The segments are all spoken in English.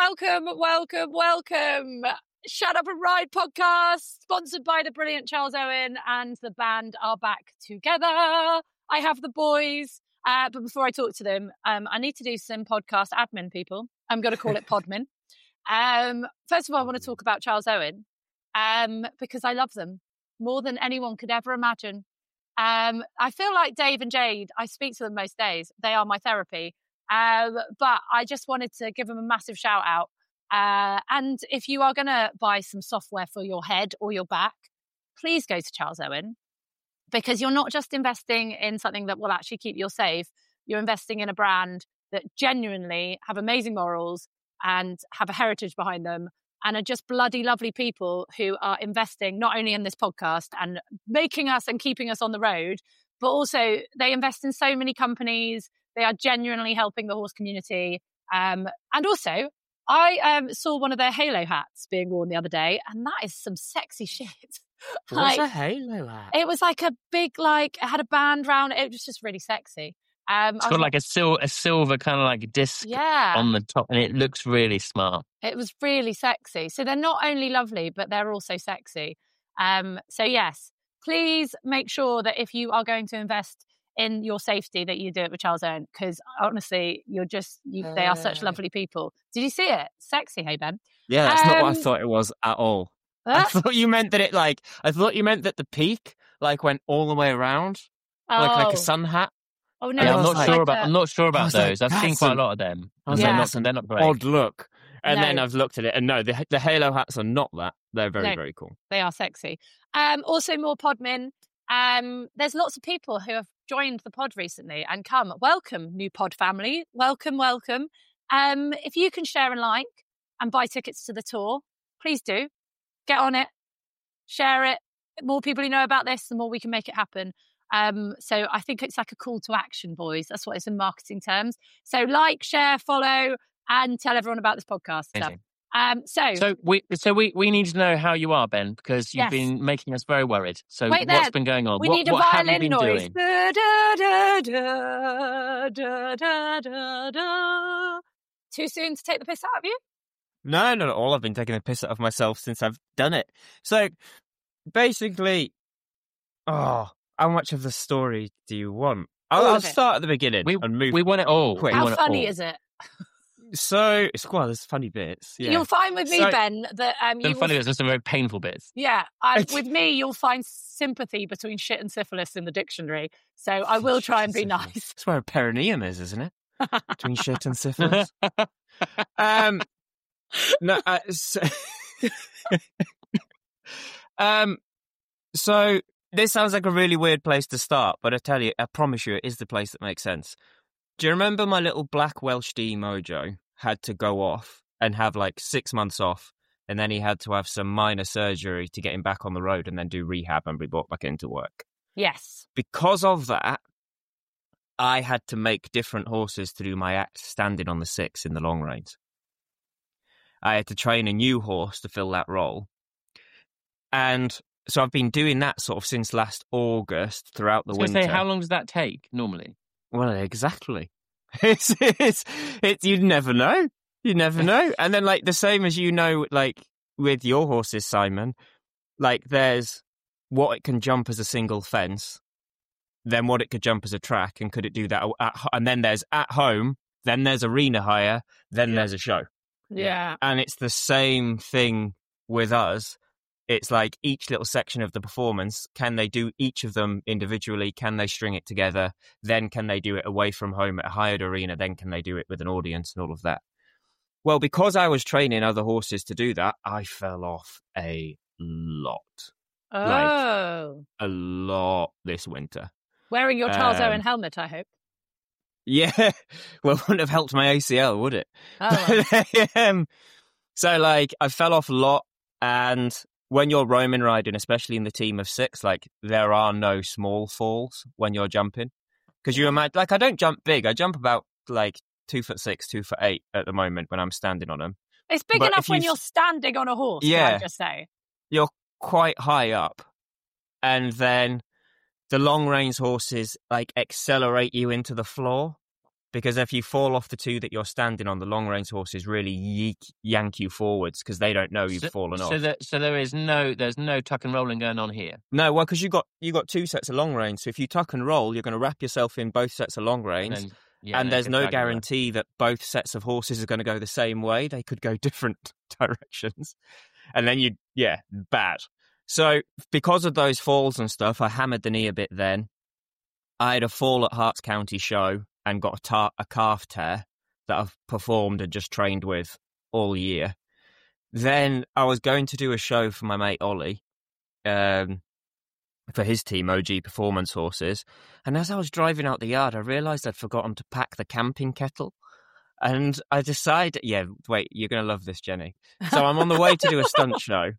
welcome. Shut Up and Ride podcast, sponsored by the brilliant Charles Owen, and the band are back together. I have the boys, but before I talk to them, I need to do some podcast admin, people. I'm going to call it Podmin. First of all, I want to talk about Charles Owen, because I love them more than anyone could ever imagine. I feel like Dave and Jade, I speak to them most days. They are my therapy. But I just wanted to give them a massive shout out. And if you are going to buy some software for your head or your back, please go to Charles Owen, because you're not just investing in something that will actually keep you safe. You're investing in a brand that genuinely have amazing morals and have a heritage behind them and are just bloody lovely people who are investing not only in this podcast and making us and keeping us on the road, but also they invest in so many companies. They are genuinely helping the horse community. And also, I saw one of their halo hats being worn the other day, and that is some sexy shit. What's a halo hat? It was like a big, it had a band round it. It was just really sexy. It's got like a silver kind of like disc on the top, and it looks really smart. It was really sexy. So they're not only lovely, but they're also sexy. So yes, please make sure that if you are going to invest in your safety, that you do it with Charles Owen, because honestly, they are such lovely people. Did you see it? Sexy, hey Ben? Yeah, that's not what I thought it was at all. I thought you meant that the peak went all the way around, like a sun hat. Oh no, yeah, I'm not sure about those. I've seen quite a lot of them. They're not great. Odd look. And then I've looked at it, and no, the halo hats are not that. They're very, very cool. They are sexy. Also, more Podmin. There's lots of people who have joined the pod recently and come. Welcome, new pod family. Welcome. If you can share and like and buy tickets to the tour, please do. Get on it. Share it. The more people who know about this, the more we can make it happen. So I think it's like a call to action, boys. That's what it's in marketing terms. So like, share, follow, and tell everyone about this podcast stuff. So we need to know how you are, Ben, because you've been making us very worried. So what's been going on? We need a violin noise. Too soon to take the piss out of you? No, not at all. I've been taking the piss out of myself since I've done it. So basically, how much of the story do you want? I'll start at the beginning and move. We want it all. Quick. How funny is it? So there's funny bits. Yeah. You'll find with me, Ben, that the funny bits. There's some very painful bits. Yeah, with me, you'll find sympathy between shit and syphilis in the dictionary. So I will try and be nice. That's where a perineum is, isn't it? Between shit and syphilis. So this sounds like a really weird place to start, but I promise you, it is the place that makes sense. Do you remember my little black Welsh D Mojo had to go off and have 6 months off, and then he had to have some minor surgery to get him back on the road and then do rehab and be brought back into work? Yes. Because of that, I had to make different horses to do my act standing on the 6 in the long reins. I had to train a new horse to fill that role. And so I've been doing that sort of since last August throughout the winter. How long does that take normally? Well, exactly. It's you'd never know. You never know. And then the same as with your horses, Simon, there's what it can jump as a single fence, then what it could jump as a track, and could it do that and then there's at home, then there's arena hire, then there's a show. Yeah. And it's the same thing with us. It's each little section of the performance, can they do each of them individually? Can they string it together? Then can they do it away from home at a hired arena? Then can they do it with an audience and all of that? Well, because I was training other horses to do that, I fell off a lot. Oh. A lot this winter. Wearing your Charles Owen helmet, I hope. Yeah. Well, it wouldn't have helped my ACL, would it? Oh. So, I fell off a lot, and when you're roaming riding, especially in the team of 6, there are no small falls when you're jumping. Because you imagine, I don't jump big. I jump about 2'6", 2'8" at the moment when I'm standing on them. It's big enough when you're standing on a horse, can I just say. You're quite high up. And then the long range horses accelerate you into the floor. because if you fall off the two that you're standing on, the long reins horses really yank you forwards because they don't know you've fallen off. So there's no tuck and rolling going on here. No, well, because you got two sets of long reins. So if you tuck and roll, you're going to wrap yourself in both sets of long reins, and there's no guarantee that both sets of horses are going to go the same way. They could go different directions, and then bad. So because of those falls and stuff, I hammered the knee a bit. Then I had a fall at Herts County Show and got a calf tear that I've performed and just trained with all year. Then I was going to do a show for my mate Ollie, for his team, OG Performance Horses. And as I was driving out the yard, I realised I'd forgotten to pack the camping kettle. And I decided, wait, you're going to love this, Jenny. So I'm on the way to do a stunt show.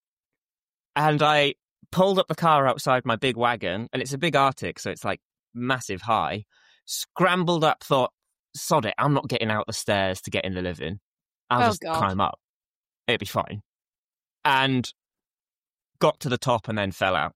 And I pulled up the car outside my big wagon, and it's a big Arctic, so it's like massive high. Scrambled up, thought, sod it, I'm not getting out the stairs to get in the living. I'll just climb up. It'd be fine. And got to the top and then fell out.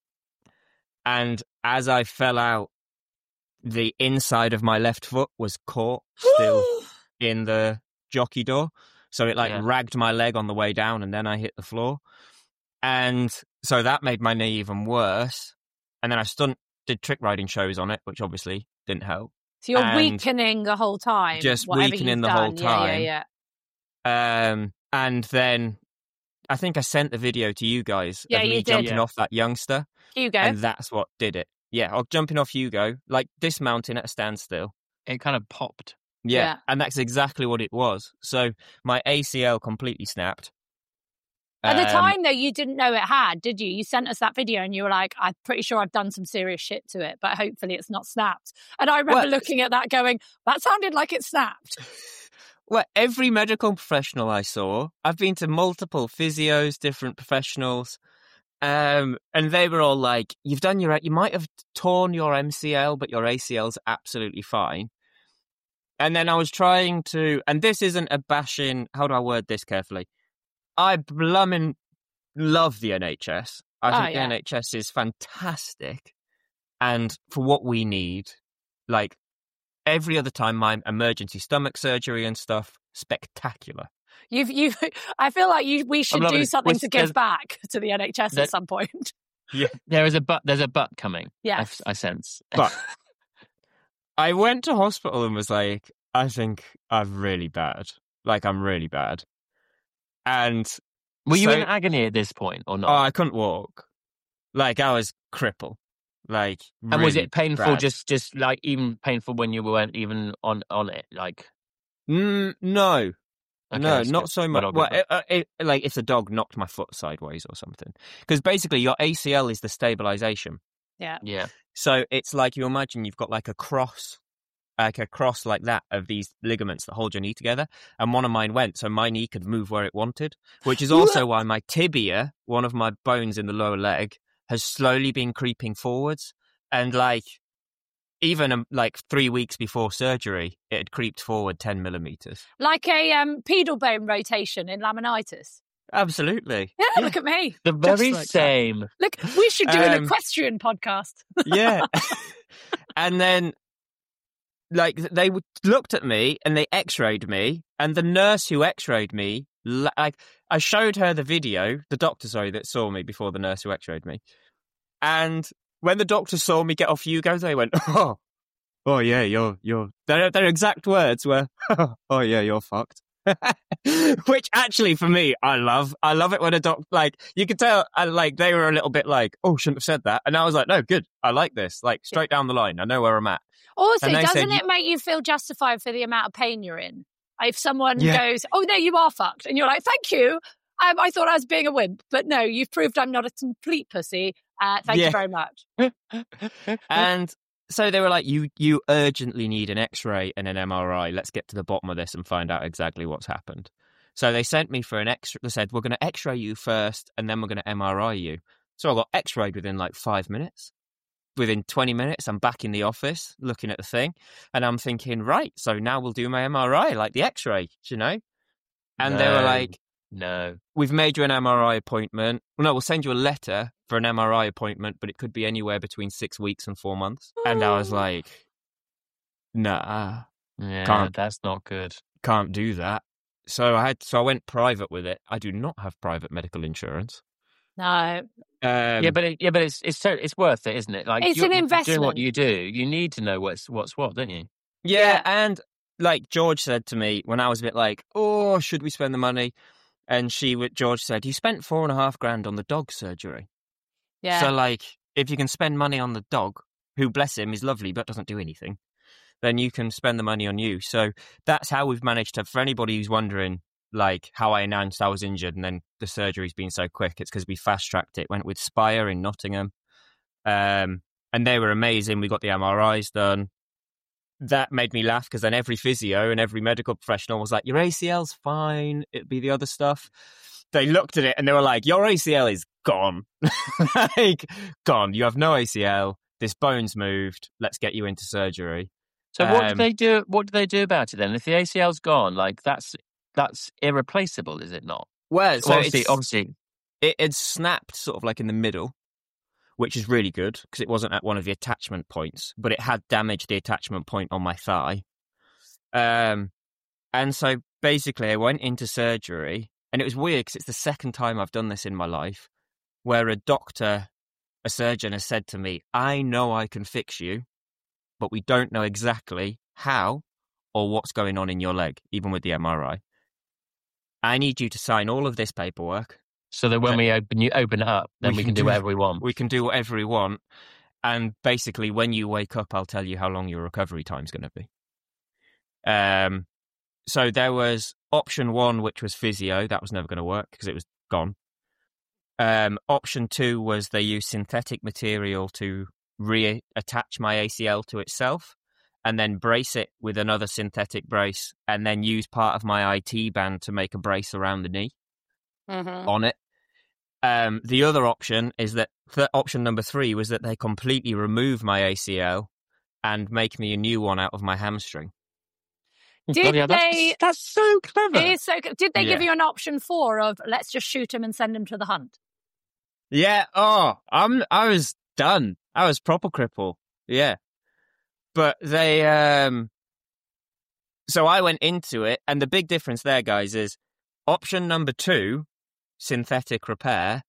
And as I fell out, the inside of my left foot was caught still in the jockey door. So it ragged my leg on the way down, and then I hit the floor. And so that made my knee even worse. And then I did trick riding shows on it, which obviously didn't help. So you're weakening the whole time. Just weakening the whole time. Yeah. And then I think I sent the video to you guys of me jumping off that youngster. Hugo. And that's what did it. Yeah, or jumping off Hugo, like dismounting at a standstill. It kind of popped. Yeah, and that's exactly what it was. So my ACL completely snapped. At the time, though, you didn't know it had, did you? You sent us that video and you were like, I'm pretty sure I've done some serious shit to it, but hopefully it's not snapped. And I remember looking at that going, that sounded like it snapped. Well, every medical professional I saw, I've been to multiple physios, different professionals, and they were all like, you might have torn your MCL, but your ACL's absolutely fine. And then I was trying to, and this isn't a bashing, how do I word this carefully? I blooming love the NHS. I think the NHS is fantastic. And for what we need, like every other time, my emergency stomach surgery and stuff, spectacular. I feel like we should do something to give back to the NHS at some point. Yeah, there's a but coming. Yeah, I sense. But I went to hospital and was like, I think I'm really bad. Like, I'm really bad. And were you in agony at this point or not? Oh, I couldn't walk. Like, I was crippled. Like, really and was it painful? bad. Just like even painful when you weren't even on it? Like, no, okay, no, not so much. Well, like if the dog knocked my foot sideways or something. Because basically, your ACL is the stabilization. Yeah. So it's like you imagine you've got like a cross like that of these ligaments that hold your knee together, and one of mine went, so my knee could move where it wanted, which is also why my tibia, one of my bones in the lower leg, has slowly been creeping forwards, and like even like 3 weeks before surgery, it had creeped forward 10 millimeters, like a pedal bone rotation in laminitis. Absolutely. Yeah, look at me. The very like same. Look, we should do an equestrian podcast. Yeah. And then like they looked at me and they x-rayed me, and the nurse who x-rayed me, like I showed her the video, the doctor, that saw me before the nurse who x-rayed me. And when the doctor saw me get off Hugo, they went, oh yeah, you're their exact words were, oh yeah, you're fucked. Which actually for me, I love it when a doc, like you could tell, like they were a little bit like, oh, shouldn't have said that. And I was like, no, good. I like this. Like straight down the line. I know where I'm at. Also, doesn't it make you feel justified for the amount of pain you're in? If someone goes, oh, no, you are fucked. And you're like, thank you. I thought I was being a wimp. But no, you've proved I'm not a complete pussy. Thank you very much. And so they were like, you urgently need an X-ray and an MRI. Let's get to the bottom of this and find out exactly what's happened. So they sent me for an X-ray. They said, we're going to X-ray you first and then we're going to MRI you. So I got X-rayed within like 5 minutes. Within 20 minutes, I'm back in the office looking at the thing, and I'm thinking, right, so now we'll do my MRI, like the X-ray, you know? And they were like, no, we've made you an MRI appointment. Well, no, we'll send you a letter for an MRI appointment, but it could be anywhere between 6 weeks and 4 months. And I was like, nah, Yeah, that's not good. can't do that. So I went private with it. I do not have private medical insurance. No. But it's worth it, isn't it? Like It's an investment. Doing what you do, you need to know what's what, don't you? Yeah, and like George said to me when I was a bit like, oh, should we spend the money? And George said, you spent $4,500 on the dog surgery. Yeah. So like, if you can spend money on the dog, who bless him is lovely but doesn't do anything, then you can spend the money on you. So that's how we've managed to. For anybody who's wondering, like how I announced I was injured and then the surgery's been so quick, it's because we fast tracked it. Went with Spire in Nottingham, and they were amazing. We got the MRIs done. That made me laugh because then every physio and every medical professional was like, your ACL's fine. It'd be the other stuff. They looked at it and they were like, your ACL is gone. Like, gone. You have no ACL. This bone's moved. Let's get you into surgery. So what do they do? What do they do about it then? If the ACL's gone, like that's irreplaceable, is it not? Well, so obviously, it snapped sort of like in the middle, which is really good because it wasn't at one of the attachment points, but it had damaged the attachment point on my thigh. And so basically I went into surgery, and it was weird because it's the second time I've done this in my life where a surgeon has said to me, I know I can fix you, but we don't know exactly how or what's going on in your leg, even with the MRI. I need you to sign all of this paperwork. So that when we open it up, then we can do whatever we want. We can do whatever we want. And basically, when you wake up, I'll tell you how long your recovery time's going to be. So there was option 1, which was physio. That was never going to work because it was gone. Option 2 was they used synthetic material to reattach my ACL to itself and then brace it with another synthetic brace and then use part of my IT band to make a brace around the knee on it. The other option is that option number 3 was that they completely remove my ACL and make me a new one out of my hamstring. That's so clever. It is so good. Did they give you an option 4 of let's just shoot him and send him to the hunt? Yeah. Oh, I was done. I was proper cripple. Yeah. But they, so I went into it, and the big difference there, guys, is option number 2, synthetic repair,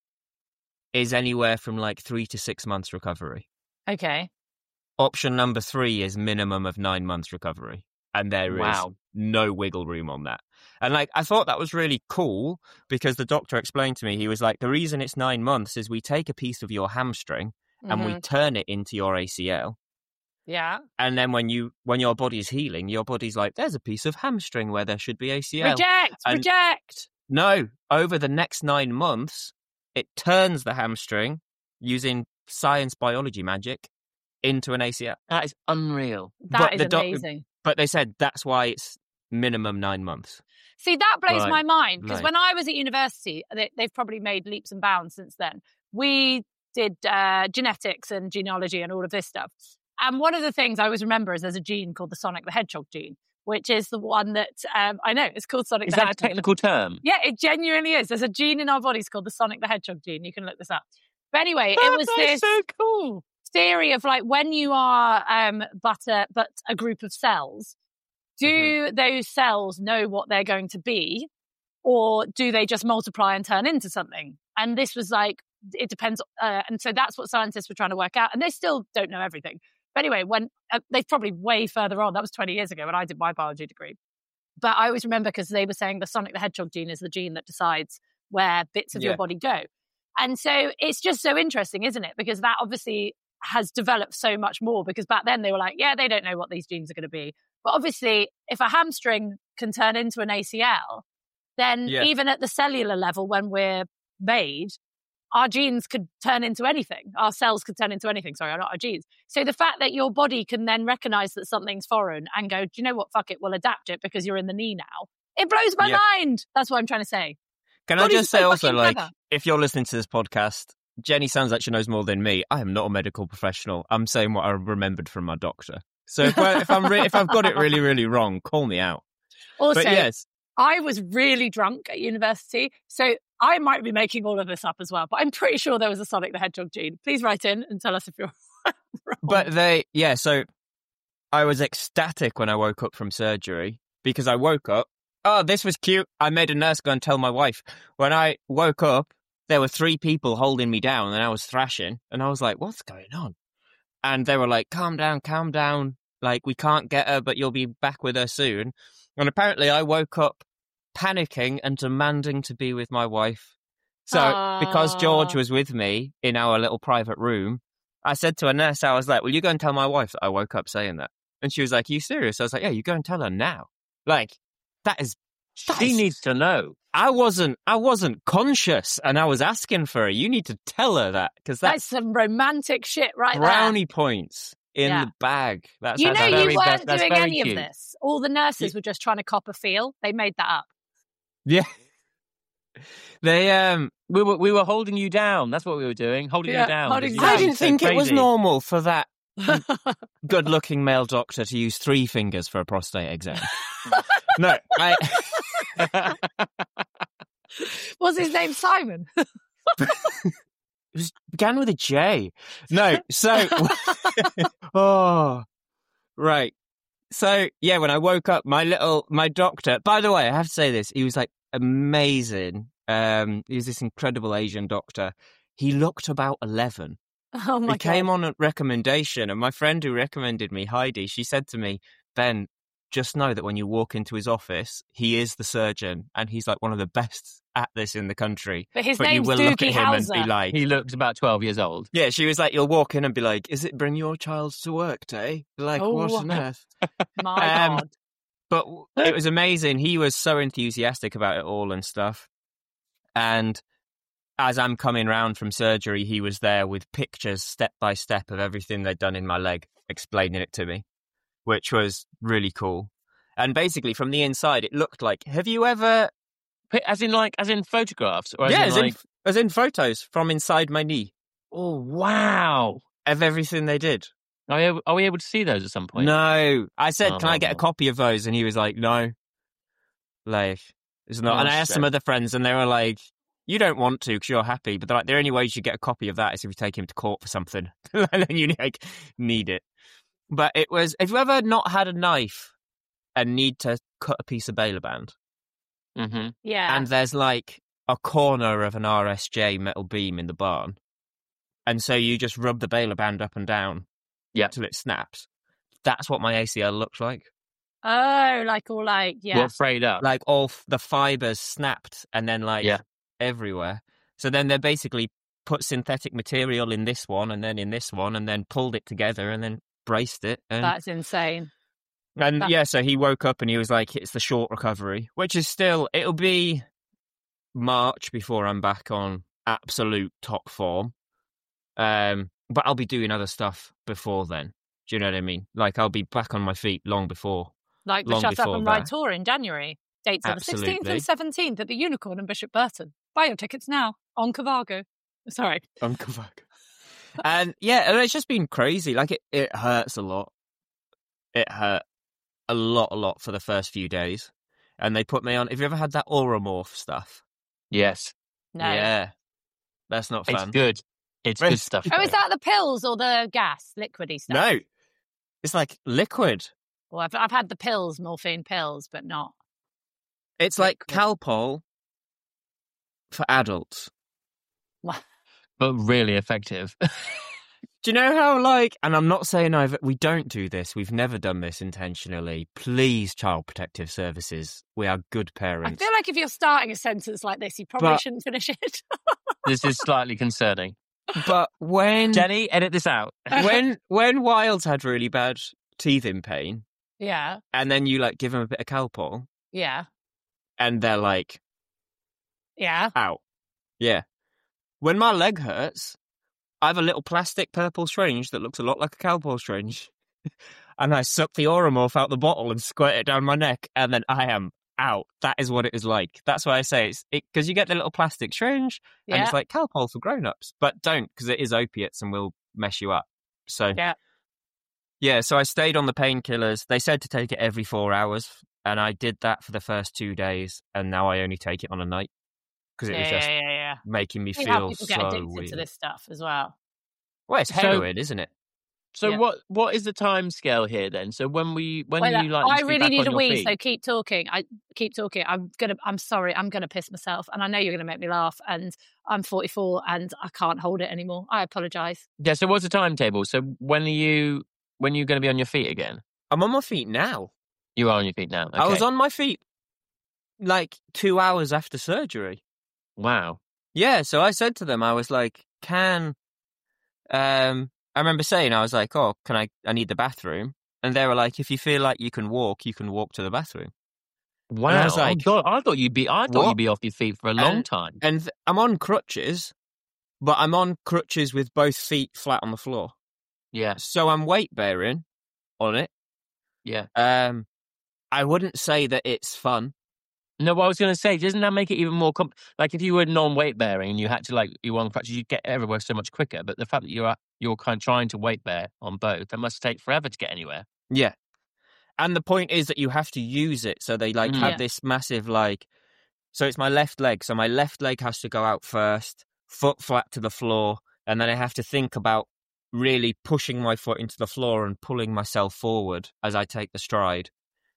is anywhere from like 3 to 6 months recovery. Okay. Option number 3 is minimum of 9 months recovery. And there is no wiggle room on that. And like, I thought that was really cool because the doctor explained to me, he was like, the reason it's 9 months is we take a piece of your hamstring and we turn it into your ACL. Yeah. And then when your body's healing, your body's like, there's a piece of hamstring where there should be ACL. Reject! No, over the next 9 months, it turns the hamstring using science biology magic into an ACL. That is unreal. That is amazing. But they said that's why it's minimum 9 months. See, that blows my mind because when I was at university, they've probably made leaps and bounds since then. We did genetics and genealogy and all of this stuff. And one of the things I always remember is there's a gene called the Sonic the Hedgehog gene, which is the one that, I know, it's called Sonic the Hedgehog. Is that a technical term? Yeah, it genuinely is. There's a gene in our bodies called the Sonic the Hedgehog gene. You can look this up. But anyway, it was this so cool theory of like when you are but a group of cells, do those cells know what they're going to be, or do they just multiply and turn into something? And this was like, it depends. And so that's what scientists were trying to work out. And they still don't know everything. But anyway, when they're probably way further on, that was 20 years ago when I did my biology degree. But I always remember because they were saying the Sonic the Hedgehog gene is the gene that decides where bits of your body go. And so it's just so interesting, isn't it? Because that obviously has developed so much more, because back then they were like, yeah, they don't know what these genes are going to be. But obviously, if a hamstring can turn into an ACL, then even at the cellular level, when we're made, our genes could turn into anything. Our cells could turn into anything. Sorry, not our genes. So the fact that your body can then recognize that something's foreign and go, do you know what? Fuck it, we'll adapt it because you're in the knee now. It blows my mind. That's what I'm trying to say. Can I just say also, like, if you're listening to this podcast, Jenny sounds like she knows more than me. I am not a medical professional. I'm saying what I remembered from my doctor. So if I've got it really, really wrong, call me out. Also, I was really drunk at university, so I might be making all of this up as well, but I'm pretty sure there was a Sonic the Hedgehog gene. Please write in and tell us if you're wrong. But so I was ecstatic when I woke up from surgery because I woke up. Oh, this was cute. I made a nurse go and tell my wife. When I woke up, there were 3 people holding me down and I was thrashing. And I was like, what's going on? And they were like, calm down, calm down. Like, we can't get her, but you'll be back with her soon. And apparently I woke up panicking and demanding to be with my wife. So because George was with me in our little private room, I said to a nurse, I was like, will you go and tell my wife that I woke up saying that? And she was like, are you serious? I was like, yeah, you go and tell her now. Like, she needs to know. I wasn't conscious and I was asking for her. You need to tell her that because that's some romantic shit right there. Brownie points in the bag. You weren't doing any of this. All the nurses were just trying to cop a feel. They made that up. Yeah. They we were holding you down. That's what we were doing. Holding you down. I didn't think it was normal for that good-looking male doctor to use 3 fingers for a prostate exam. No, Was his name Simon? It began with a J. No, so oh, right. So yeah, when I woke up, my doctor. By the way, I have to say this. He was like amazing. He was this incredible Asian doctor. He looked about 11. Oh my God. He came on a recommendation, and my friend who recommended me, Heidi, she said to me, Ben, just know that when you walk into his office, he is the surgeon, and he's like one of the best at this in the country. But his name's you will Doogie look at him Howser. and be like, he looks about 12 years old. Yeah, she was like, you'll walk in and be like, is it bring your child to work day? Like, what on earth? My God. But it was amazing. He was so enthusiastic about it all and stuff. And as I'm coming round from surgery, he was there with pictures step by step of everything they'd done in my leg, explaining it to me, which was really cool. And basically from the inside, it looked like, have you ever... As in photographs? Or as in photos from inside my knee. Oh, wow. Of everything they did. Are we able to see those at some point? No. I said, can I get a copy of those? And he was like, no. Like, it's not. And I asked some other friends and they were like, you don't want to because you're happy. But they're like, the only way you should get a copy of that is if you take him to court for something. And then you like need it. But it was, have you ever not had a knife and need to cut a piece of baler band? Mm-hmm. Yeah. And there's like a corner of an RSJ metal beam in the barn. And so you just rub the baler band up and down till it snaps. That's what my ACL looks like. Oh, What, frayed up? Like all the fibers snapped and then everywhere. So then they basically put synthetic material in this one and then in this one and then pulled it together and then braced it. And that's insane. And so he woke up and he was like, it's the short recovery, which is still, it'll be March before I'm back on absolute top form. But I'll be doing other stuff before then. Do you know what I mean? Like, I'll be back on my feet long before. Like the Shut Up and Ride tour in January. Dates are the 16th and 17th at the Unicorn in Bishop Burton. Buy your tickets now on Cavago. Sorry. On Cavago. And it's just been crazy. Like, it hurts a lot. It hurt a lot for the first few days. And they put me on, have you ever had that Oromorph stuff? Yes. No. Yeah. That's not fun. It's good. It's good stuff. Oh, is that the pills or the gas, liquidy stuff? No. It's like liquid. Well, I've had the pills, morphine pills, but not. It's like Calpol for adults. What? But really effective. Do you know how, like, and I'm not saying we don't do this. We've never done this intentionally. Please, Child Protective Services, we are good parents. I feel like if you're starting a sentence like this, you probably shouldn't finish it. This is slightly concerning. But when... Jenny, edit this out. when Wilds had really bad teething pain... Yeah. And then you, like, give them a bit of Calpol... Yeah. And they're like... Yeah. Out. Yeah. When my leg hurts... I have a little plastic purple syringe that looks a lot like a Calpol syringe. And I suck the Oromorph out the bottle and squirt it down my neck, and then I am out. That is what it is like. That's why I say it's because you get the little plastic syringe, and it's like Calpol for grown-ups. But don't, because it is opiates and will mess you up. So, so I stayed on the painkillers. They said to take it every 4 hours, and I did that for the first 2 days, and now I only take it on a night. Because it was just making me feel how people so get addicted weird. to this stuff as well. Well, it's heroin, isn't it? So Yeah. what is the time scale here then? So when you I to be really back need on a your wee, feet? so keep talking. I'm sorry, I'm gonna piss myself, and I know you're gonna make me laugh. And I'm 44, and I can't hold it anymore. I apologise. Yeah. So what's the timetable? So when are you going to be on your feet again? I'm on my feet now. You are on your feet now. Okay. I was on my feet like 2 hours after surgery. Wow. Yeah, so I said to them, I was like, I remember saying, I was like, oh, I need the bathroom. And they were like, if you feel like you can walk to the bathroom. Wow. And I was like, oh God, I thought you'd be off your feet for a long time. And I'm on crutches, but I'm on crutches with both feet flat on the floor. Yeah. So I'm weight bearing on it. Yeah. I wouldn't say that it's fun. No, what I was going to say, doesn't that make it even more like if you were non-weight bearing and you had to you were on crutches, you'd get everywhere so much quicker. But the fact that you're kind of trying to weight bear on both, that must take forever to get anywhere. Yeah. And the point is that you have to use it. So they have this massive so it's my left leg. So my left leg has to go out first, foot flat to the floor. And then I have to think about really pushing my foot into the floor and pulling myself forward as I take the stride.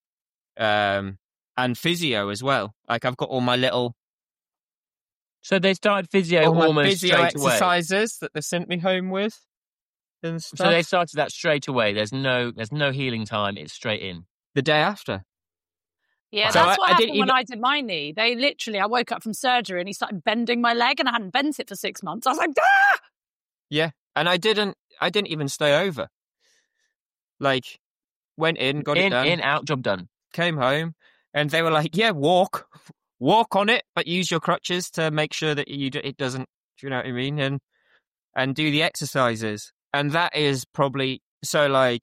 And physio as well. Like I've got all my little. So they started physio almost physio straight away. exercises that they sent me home with. And stuff. So they started that straight away. There's no healing time. It's straight in. The day after. Yeah, so that's what happened when I did my knee. I woke up from surgery and he started bending my leg, and I hadn't bent it for 6 months. I was like, ah! Yeah, and I didn't even stay over. Like, went in, got it done. In, out, job done. Came home, and they were like, yeah, walk on it, but use your crutches to make sure that it doesn't, do you know what I mean? And do the exercises. And that is probably, so well,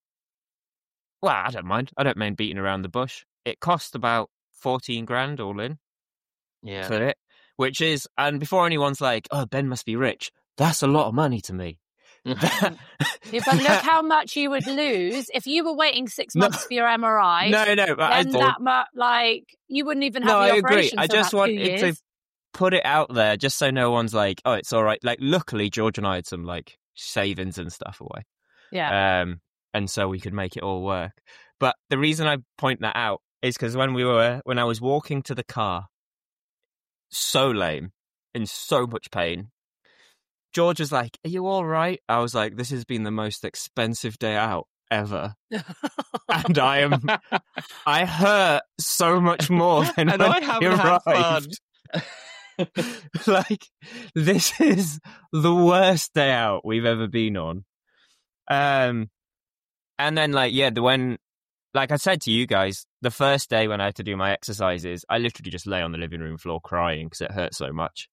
I don't mind. I don't mind beating around the bush. It cost about 14 grand all in. Yeah. For it. Which is, and before anyone's like, oh, Ben must be rich, that's a lot of money to me. Yeah, but look how much you would lose if you were waiting 6 months for your MRI. No, but then you wouldn't even have the I operation. agree. I just wanted to put it out there just so no one's like, oh, it's all right. Like, luckily, George and I had some savings and stuff away. Yeah. And so we could make it all work. But the reason I point that out is because when I was walking to the car, so lame, in so much pain, George was like, are you all right? I was like, this has been the most expensive day out ever. And I hurt so much more than and when I haven't arrived. Had fun. This is the worst day out we've ever been on. And then when like I said to you guys, the first day when I had to do my exercises, I literally just lay on the living room floor crying because it hurt so much.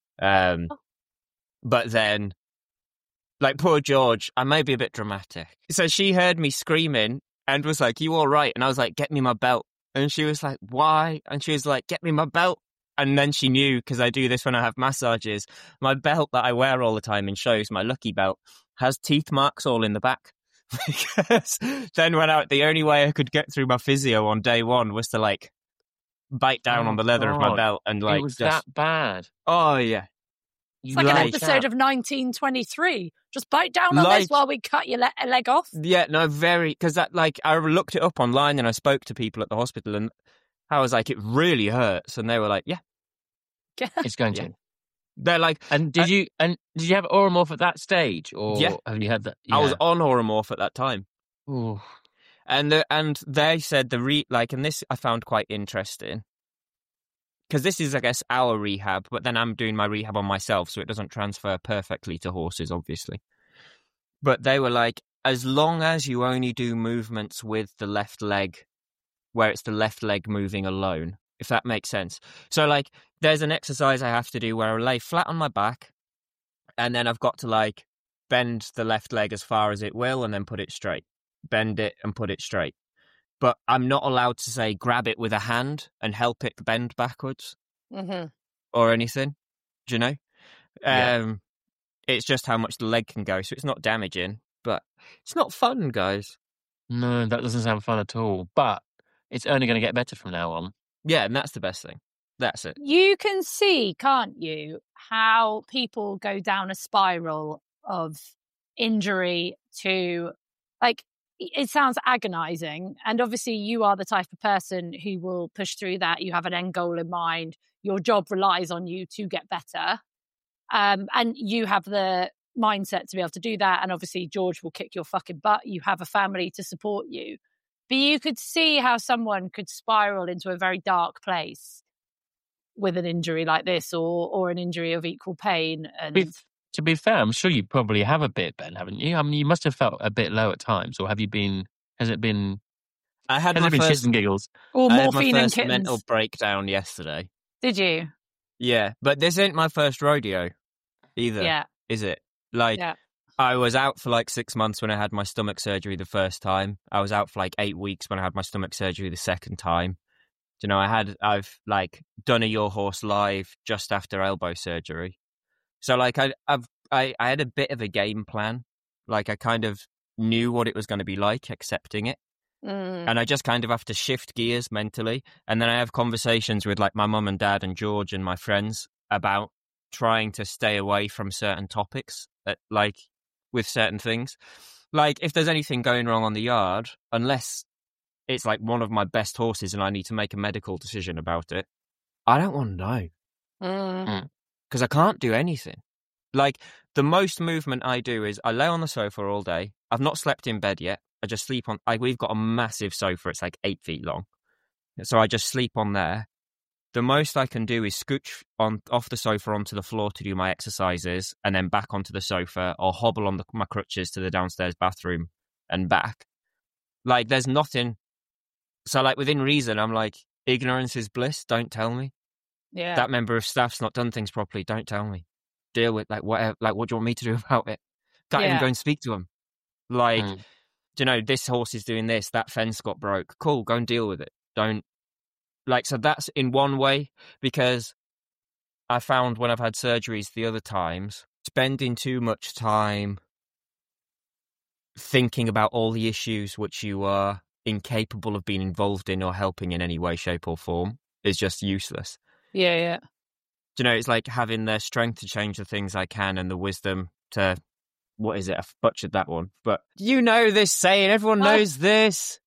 But then, poor George, I may be a bit dramatic. So she heard me screaming and was like, you all right? And I was like, get me my belt. And she was like, why? And she was like, get me my belt. And then she knew, because I do this when I have massages, my belt that I wear all the time in shows, my lucky belt, has teeth marks all in the back. Because then the only way I could get through my physio on day one was to bite down on the leather of my belt and it was that bad. Oh yeah. It's like an episode of 1923. Just bite down on this while we cut your leg off. Yeah, no, very, because that I looked it up online and I spoke to people at the hospital and I was like, it really hurts, and they were like, yeah, it's going to. They're like, and did you have Oromorph at that stage, or have you had that? Yeah. I was on Oromorph at that time. Ooh. And they said and this I found quite interesting. Because this is, I guess, our rehab, but then I'm doing my rehab on myself, so it doesn't transfer perfectly to horses, obviously. But they were like, as long as you only do movements with the left leg, where it's the left leg moving alone, if that makes sense. So, there's an exercise I have to do where I lay flat on my back, and then I've got to, bend the left leg as far as it will, and then put it straight. Bend it and put it straight. But I'm not allowed to say grab it with a hand and help it bend backwards or anything. Do you know? Yeah. It's just how much the leg can go, so it's not damaging, but it's not fun, guys. No, that doesn't sound fun at all. But it's only going to get better from now on. Yeah, and that's the best thing. That's it. You can see, can't you, how people go down a spiral of injury to, like, it sounds agonizing. And obviously you are the type of person who will push through that. You have an end goal in mind. Your job relies on you to get better. And you have the mindset to be able to do that. And obviously George will kick your fucking butt. You have a family to support you. But you could see how someone could spiral into a very dark place with an injury like this, or an injury of equal pain. And to be fair, I'm sure you probably have a bit, Ben, haven't you? I mean, you must have felt a bit low at times, or have you been? Has it been? I had has my it been first shits and giggles? Or morphine I had my and first kittens. mental breakdown yesterday. Did you? Yeah, but this ain't my first rodeo either. Yeah. Is it? Like, Yeah. I was out for like 6 months when I had my stomach surgery the first time. I was out for like 8 weeks when I had my stomach surgery the second time. You know, I've like done a Your Horse live just after elbow surgery. So like I had a bit of a game plan. Like I kind of knew what it was going to be like accepting it. And I just kind of have to shift gears mentally. And then I have conversations with like my mum and dad and George and my friends about trying to stay away from certain topics, like with certain things. Like if there's anything going wrong on the yard, unless it's like one of my best horses and I need to make a medical decision about it, I don't want to know. Because I can't do anything. Like the most movement I do is I lay on the sofa all day. I've not slept in bed yet. I just sleep on, we've got a massive sofa. It's like 8 feet long. So I just sleep on there. The most I can do is scooch off the sofa onto the floor to do my exercises and then back onto the sofa, or hobble on my crutches to the downstairs bathroom and back. Like there's nothing. So like within reason, I'm like, ignorance is bliss. Don't tell me. Yeah. That member of staff's not done things properly. Don't tell me. Deal with like whatever. Like what do you want me to do about it? Can't even go and speak to him. Like, you know, this horse is doing this. That fence got broke. Cool. Go and deal with it. Don't like. So that's in one way, because I found when I've had surgeries the other times, spending too much time thinking about all the issues which you are incapable of being involved in or helping in any way, shape, or form is just useless. Yeah. You know, it's like having the strength to change the things I can and the wisdom to, what is it? I've butchered that one. But you know this saying, everyone knows this.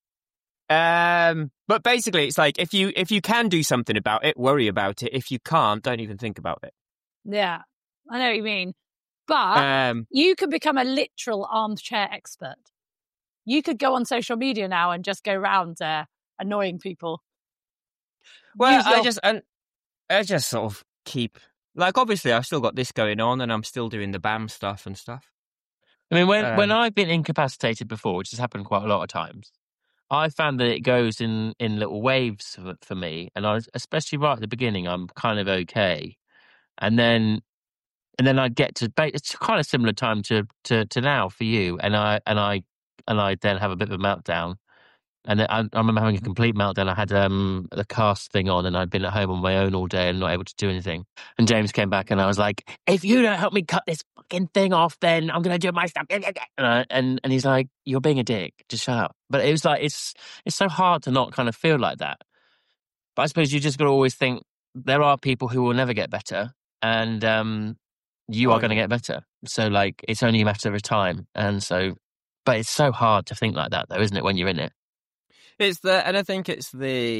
But basically it's like if you can do something about it, worry about it. If you can't, don't even think about it. Yeah. I know what you mean. But you could become a literal armchair expert. You could go on social media now and just go around annoying people. Well, I just sort of keep, like, obviously I've still got this going on and I'm still doing the BAM stuff and stuff. I mean, when I've been incapacitated before, which has happened quite a lot of times, I found that it goes in little waves for me. And especially right at the beginning, I'm kind of okay. And then I get to, it's kind of similar time to now for you. And I then have a bit of a meltdown. And I remember having a complete meltdown. I had the cast thing on and I'd been at home on my own all day and not able to do anything. And James came back and I was like, if you don't help me cut this fucking thing off, then I'm going to do my stuff. And he's like, you're being a dick. Just shut up. But it was like, it's so hard to not kind of feel like that. But I suppose you just got to always think there are people who will never get better. And you are going to get better. So like, it's only a matter of time. And so, but it's so hard to think like that though, isn't it, when you're in it? And I think it's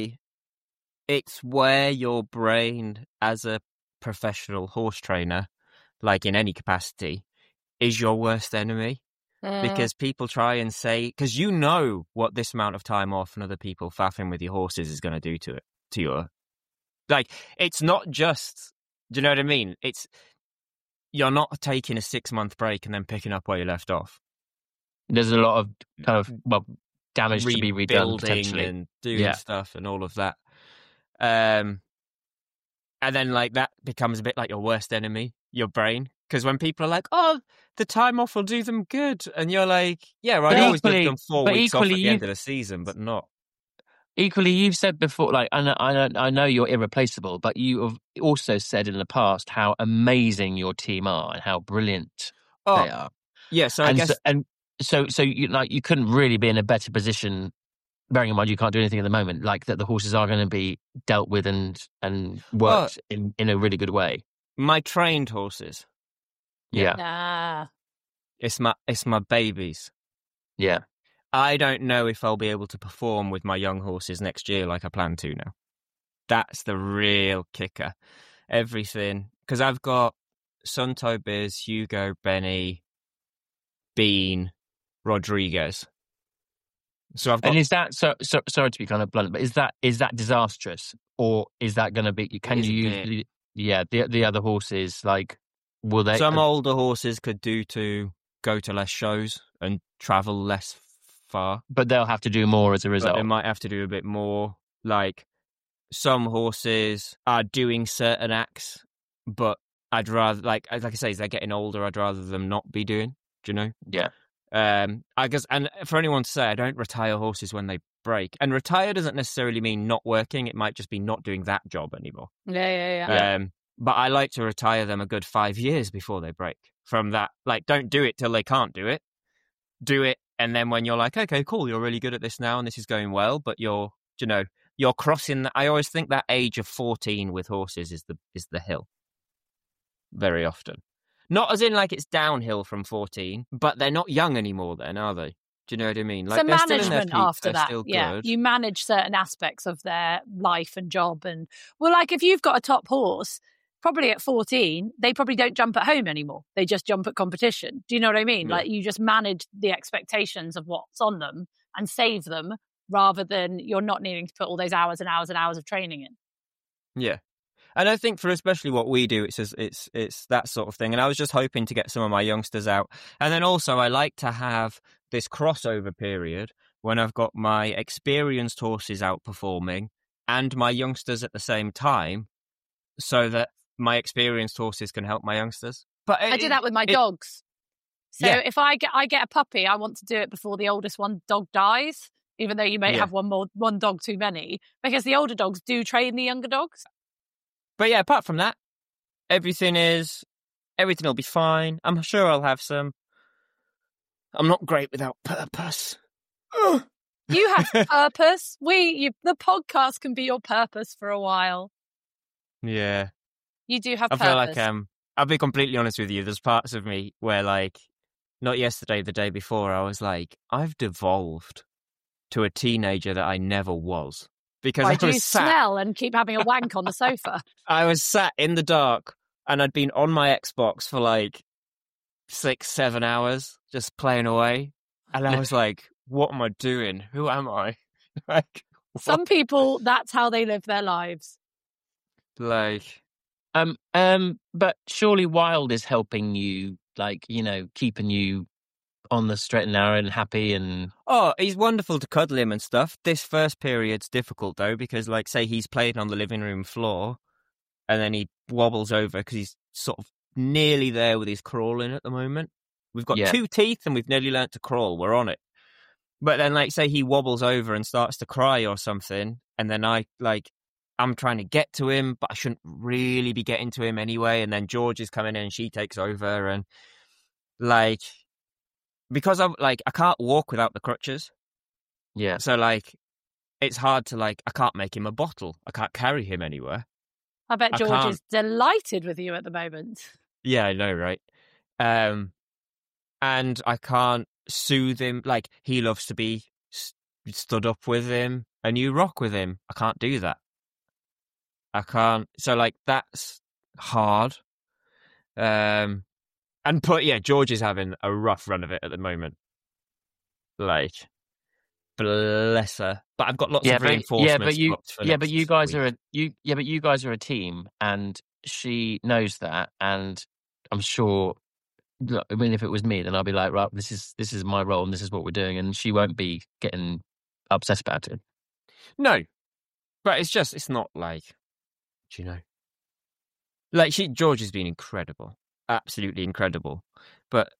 where your brain as a professional horse trainer, like in any capacity, is your worst enemy. Because people try and say, because you know what this amount of time off and other people faffing with your horses is going to do to your, like, it's not just, do you know what I mean? You're not taking a 6-month break and then picking up where you left off. There's a lot of kind of, damage to be redone potentially, and doing stuff and all of that. And then like that becomes a bit like your worst enemy, your brain. Because when people are like, oh, the time off will do them good. And you're like, yeah, right, I always give them 4 weeks off at the end of the season, but not. Equally, you've said before, like, I know you're irreplaceable, but you have also said in the past how amazing your team are and how brilliant they are. Yeah, so I guess... So you couldn't really be in a better position, bearing in mind you can't do anything at the moment, like that the horses are going to be dealt with and worked in a really good way. My trained horses. Yeah. It's my babies. Yeah. I don't know if I'll be able to perform with my young horses next year like I plan to now. That's the real kicker. Everything. Because I've got Sunto, Biz, Hugo, Benny, Bean, Rodriguez. So I've got... And is that so? Sorry to be kind of blunt, but is that disastrous, or is that going to be? Can you use the other horses? Like, will they? Some older horses could do to go to less shows and travel less far, but they'll have to do more as a result. But they might have to do a bit more. Like, some horses are doing certain acts, but I'd rather, like I say, as they're getting older, I'd rather them not be doing. Do you know? Yeah. I guess, and for anyone to say, I don't retire horses when they break. And retire doesn't necessarily mean not working. It might just be not doing that job anymore. Yeah. But I like to retire them a good 5 years before they break. From that, like, don't do it till they can't do it. Do it, and then when you're like, okay, cool, you're really good at this now, and this is going well, but you're crossing. I always think that age of 14 with horses is the hill. Very often. Not as in like it's downhill from 14, but they're not young anymore then, are they? Do you know what I mean? Like, so management after that, good. You manage certain aspects of their life and job. And, well, like if you've got a top horse, probably at 14, they probably don't jump at home anymore. They just jump at competition. Do you know what I mean? Yeah. Like, you just manage the expectations of what's on them and save them, rather than you're not needing to put all those hours and hours and hours of training in. Yeah. And I think for especially what we do, it's that sort of thing. And I was just hoping to get some of my youngsters out. And then also I like to have this crossover period when I've got my experienced horses out performing and my youngsters at the same time, so that my experienced horses can help my youngsters. But I do that with my dogs. So if I get a puppy, I want to do it before the oldest dog dies, even though you may have one dog too many, because the older dogs do train the younger dogs. But yeah, apart from that, everything will be fine. I'm sure I'll have some. I'm not great without purpose. You have purpose. The podcast can be your purpose for a while. Yeah. You do have purpose. I feel like, I'll be completely honest with you, there's parts of me where, like, not yesterday, the day before, I was like, I've devolved to a teenager that I never was. Because I was smell and keep having a wank on the sofa. I was sat in the dark and I'd been on my Xbox for like 6-7 hours, just playing away. And I was like, what am I doing? Who am I? Like, some people, that's how they live their lives. Like, but surely Wild is helping you, like, keeping you on the straight and narrow and happy. And he's wonderful to cuddle him and stuff. This first period's difficult though, because, like, say he's playing on the living room floor and then he wobbles over because he's sort of nearly there with his crawling at the moment. We've got 2 teeth and we've nearly learnt to crawl. We're on it. But then, like, say he wobbles over and starts to cry or something, and then I'm trying to get to him, but I shouldn't really be getting to him anyway. And then George is coming in and she takes over, and, like, because I can't walk without the crutches. Yeah. So, like, it's hard to, like, I can't make him a bottle. I can't carry him anywhere. I bet George is delighted with you at the moment. Yeah, I know, right? And I can't soothe him. Like, he loves to be stood up with him and you rock with him. I can't do that. I can't. So, like, that's hard. George is having a rough run of it at the moment. Like, bless her. But I've got lots of reinforcements. But you guys are a team, and she knows that. And I'm sure. I mean, if it was me, then I'd be like, right, this is my role, and this is what we're doing, and she won't be getting obsessed about it. No, but it's not like, like George has been incredible. Absolutely incredible. But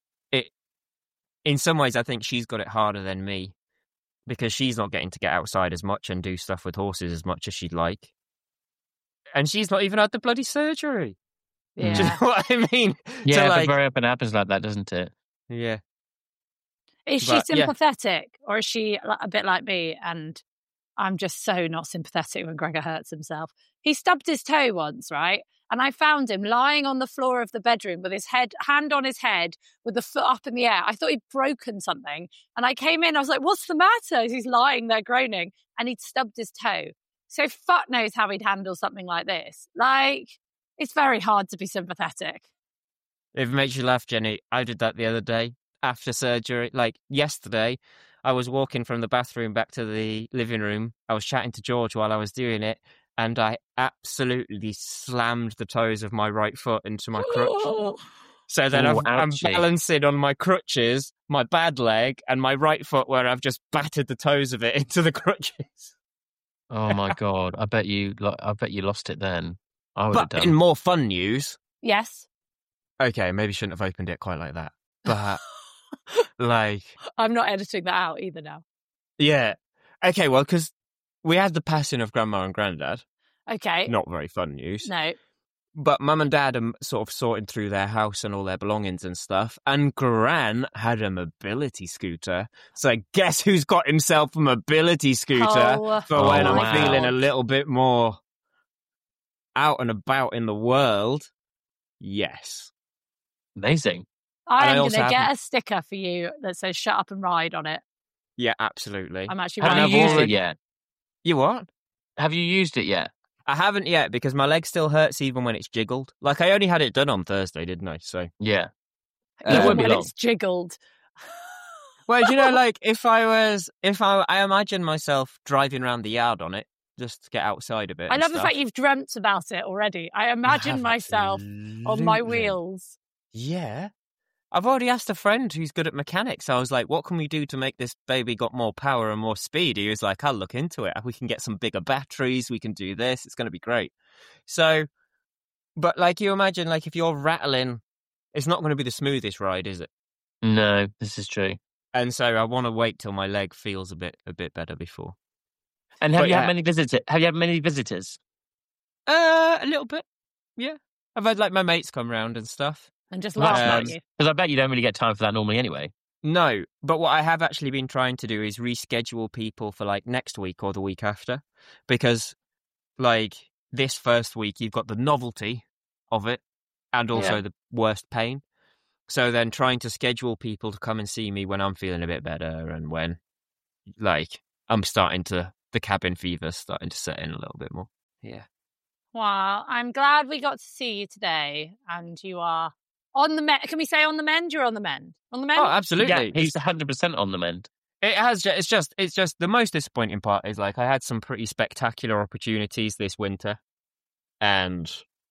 in some ways, I think she's got it harder than me, because she's not getting to get outside as much and do stuff with horses as much as she'd like. And she's not even had the bloody surgery. Yeah. Do you know what I mean? Yeah, but very often happens like that, doesn't it? Yeah. Is she sympathetic, or is she a bit like me? And I'm just so not sympathetic when Gregor hurts himself. He stubbed his toe once, right? And I found him lying on the floor of the bedroom with his hand on his head, with the foot up in the air. I thought he'd broken something. And I came in, I was like, what's the matter? He's lying there groaning, and he'd stubbed his toe. So fuck knows how he'd handle something like this. Like, it's very hard to be sympathetic. If it makes you laugh, Jenny, I did that the other day after surgery. Like yesterday, I was walking from the bathroom back to the living room. I was chatting to George while I was doing it, and I absolutely slammed the toes of my right foot into my crutch. So then I'm balancing on my crutches, my bad leg, and my right foot where I've just battered the toes of it into the crutches. Oh my God! I bet you lost it then. I would have done. In more fun news, yes. Okay, maybe shouldn't have opened it quite like that, but like I'm not editing that out either now. Yeah. Okay. Well, because we had the passing of Grandma and Granddad. Okay. Not very fun news. No. But Mum and Dad are sort of sorting through their house and all their belongings and stuff. And Gran had a mobility scooter. So guess who's got himself a mobility scooter for when I'm feeling a little bit more out and about in the world? Yes. Amazing. I'm going to get a sticker for you that says "Shut Up and Ride" on it. Yeah, absolutely. I'm actually. Have you used it yet? You what? Have you used it yet? I haven't yet because my leg still hurts even when it's jiggled. Like I only had it done on Thursday, didn't I? So yeah, it won't be long. It's jiggled. Well, you know, like I imagine myself driving around the yard on it just to get outside a bit. I love the fact you've dreamt about it already. I imagine myself on my wheels. Yeah. I've already asked a friend who's good at mechanics. I was like, what can we do to make this baby got more power and more speed? He was like, I'll look into it. We can get some bigger batteries. We can do this. It's going to be great. So, but like you imagine, like if you're rattling, it's not going to be the smoothest ride, is it? No, this is true. And so I want to wait till my leg feels a bit better before. And have you had many visitors? Have you had many visitors? A little bit. Yeah. I've had like my mates come round and stuff. And just laugh at you. Because I bet you don't really get time for that normally anyway. No, but what I have actually been trying to do is reschedule people for like next week or the week after. Because like this first week, you've got the novelty of it and also the worst pain. So then trying to schedule people to come and see me when I'm feeling a bit better and when like the cabin fever starting to set in a little bit more. Yeah. Wow. I'm glad we got to see you today and you are on the mend. Can we say on the mend? You're on the mend. On the mend? Oh, absolutely. Yeah, he's 100% on the mend. It's just the most disappointing part is like I had some pretty spectacular opportunities this winter and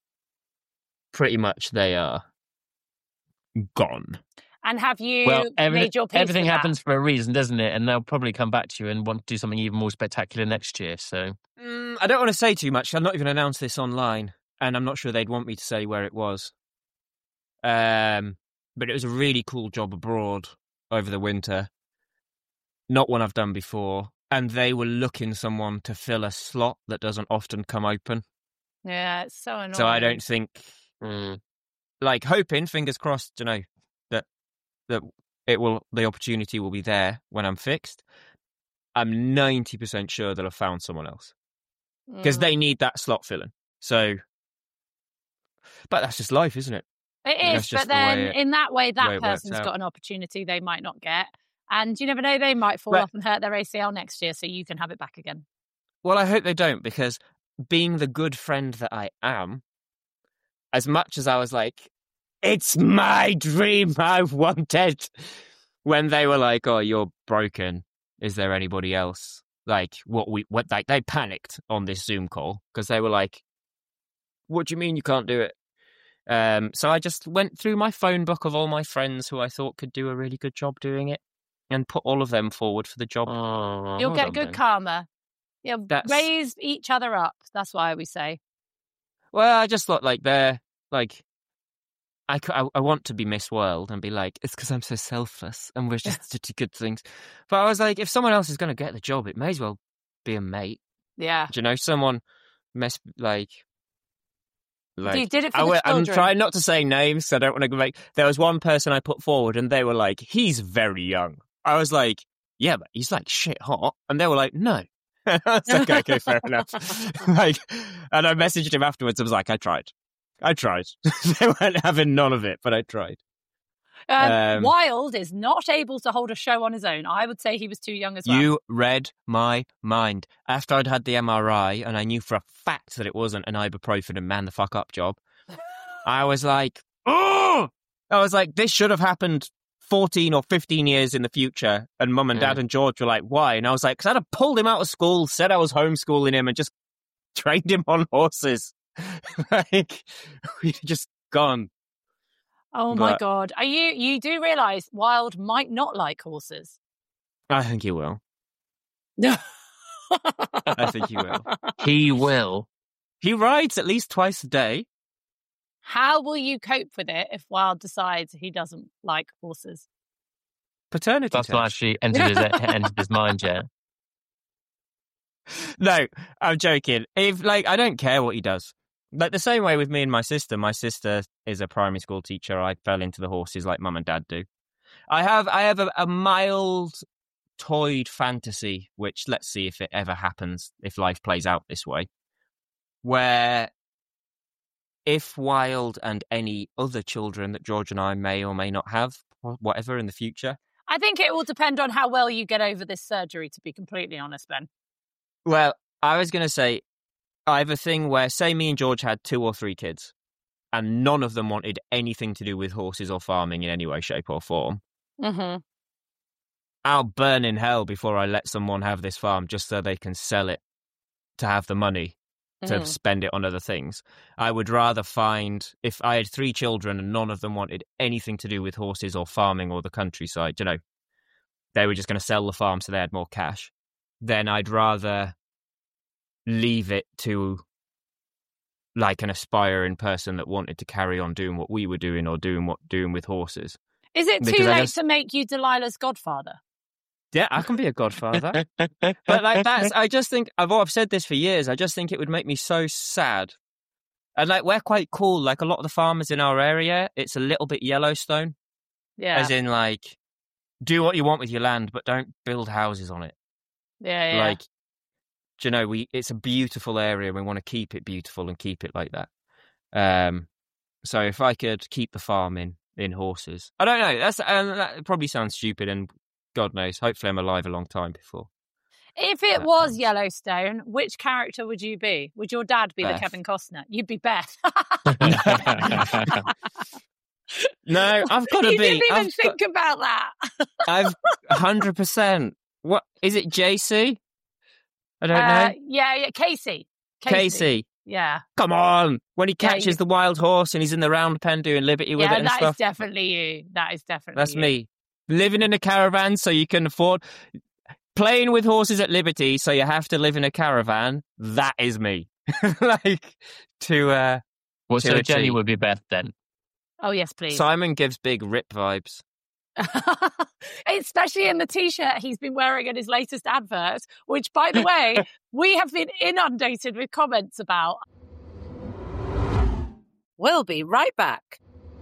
pretty much they are gone. And have you made your peace everything with happens that? for a reason, doesn't it? And they'll probably come back to you and want to do something even more spectacular next year. So I don't want to say too much. I've not even announced this online and I'm not sure they'd want me to say where it was. But it was a really cool job abroad over the winter. Not one I've done before. And they were looking someone to fill a slot that doesn't often come open. Yeah, it's so annoying. So I don't think, like hoping, fingers crossed, you know, that the opportunity will be there when I'm fixed. I'm 90% sure they'll have found someone else. Because they need that slot filling. So, but that's just life, isn't it? It is, but then in that way, that person's got an opportunity they might not get. And you never know, they might fall off and hurt their ACL next year, so you can have it back again. Well, I hope they don't, because being the good friend that I am, as much as I was like, it's my dream I've wanted, when they were like, oh, you're broken, is there anybody else? Like, they panicked on this Zoom call, because they were like, what do you mean you can't do it? So I just went through my phone book of all my friends who I thought could do a really good job doing it and put all of them forward for the job. Oh, you'll get good karma. You'll raise each other up. That's why we say. Well, I just thought like they're like, I want to be Miss World and be like, it's because I'm so selfless and we're just such good things. But I was like, if someone else is going to get the job, it may as well be a mate. Yeah. Do you know, someone you did it for the children. I'm trying not to say names, so I don't want to make... There was one person I put forward, and they were like, he's very young. I was like, yeah, but he's like shit hot. And they were like, no. I was like, okay, fair enough. And I messaged him afterwards. I was like, I tried. I tried. They weren't having none of it, but I tried. Wilde is not able to hold a show on his own. I would say he was too young as well. You read my mind. After I'd had the MRI and I knew for a fact that it wasn't an ibuprofen and man the fuck up job, I was like, oh! I was like, this should have happened 14 or 15 years in the future. And Mum and Dad and George were like, why? And I was like, because I'd have pulled him out of school, said I was homeschooling him and just trained him on horses. Like, we'd just gone. Oh my God. You do realise Wilde might not like horses? I think he will. I think he will. He will. He rides at least twice a day. How will you cope with it if Wilde decides he doesn't like horses? Paternity That's test. not actually entered his mind yet. No, I'm joking. If I don't care what he does. Like the same way with me and my sister. My sister is a primary school teacher. I fell into the horses like Mum and Dad do. I have a mild toyed fantasy, which let's see if it ever happens, if life plays out this way, where if Wilde and any other children that George and I may or may not have, whatever in the future. I think it will depend on how well you get over this surgery, to be completely honest, Ben. Well, I was going to say, I have a thing where, say me and George had 2 or 3 kids, and none of them wanted anything to do with horses or farming in any way, shape or form. Mm-hmm. I'll burn in hell before I let someone have this farm just so they can sell it to have the money to spend it on other things. I would rather find, if I had 3 children and none of them wanted anything to do with horses or farming or the countryside, they were just going to sell the farm so they had more cash, then I'd rather leave it to an aspiring person that wanted to carry on doing what we were doing or doing with horses. Is it too late to make you Delilah's godfather? Yeah, I can be a godfather. But I just think, I've said this for years, I just think it would make me so sad. And we're quite cool. A lot of the farmers in our area, it's a little bit Yellowstone. Yeah. As in do what you want with your land, but don't build houses on it. Yeah. It's a beautiful area. We want to keep it beautiful and keep it like that. So if I could keep the farm in horses, I don't know. That probably sounds stupid, and God knows. Hopefully, I'm alive a long time before. If it was Yellowstone, which character would you be? Would your dad be Beth. the Kevin Costner? You'd be Beth. No, I've got to be. You didn't even think about that. I've 100%. What is it? JC? I don't know. Yeah, Casey. Yeah. Come on. When he catches the wild horse and he's in the round pen doing liberty with it and stuff. Yeah, that is definitely you. That's me. Living in a caravan so you can afford... Playing with horses at liberty so you have to live in a caravan. That is me. So Jenny would be Beth then? Oh, yes, please. Simon gives big Rip vibes. Especially in the t-shirt he's been wearing in his latest advert, which, by the way, we have been inundated with comments about. We'll be right back.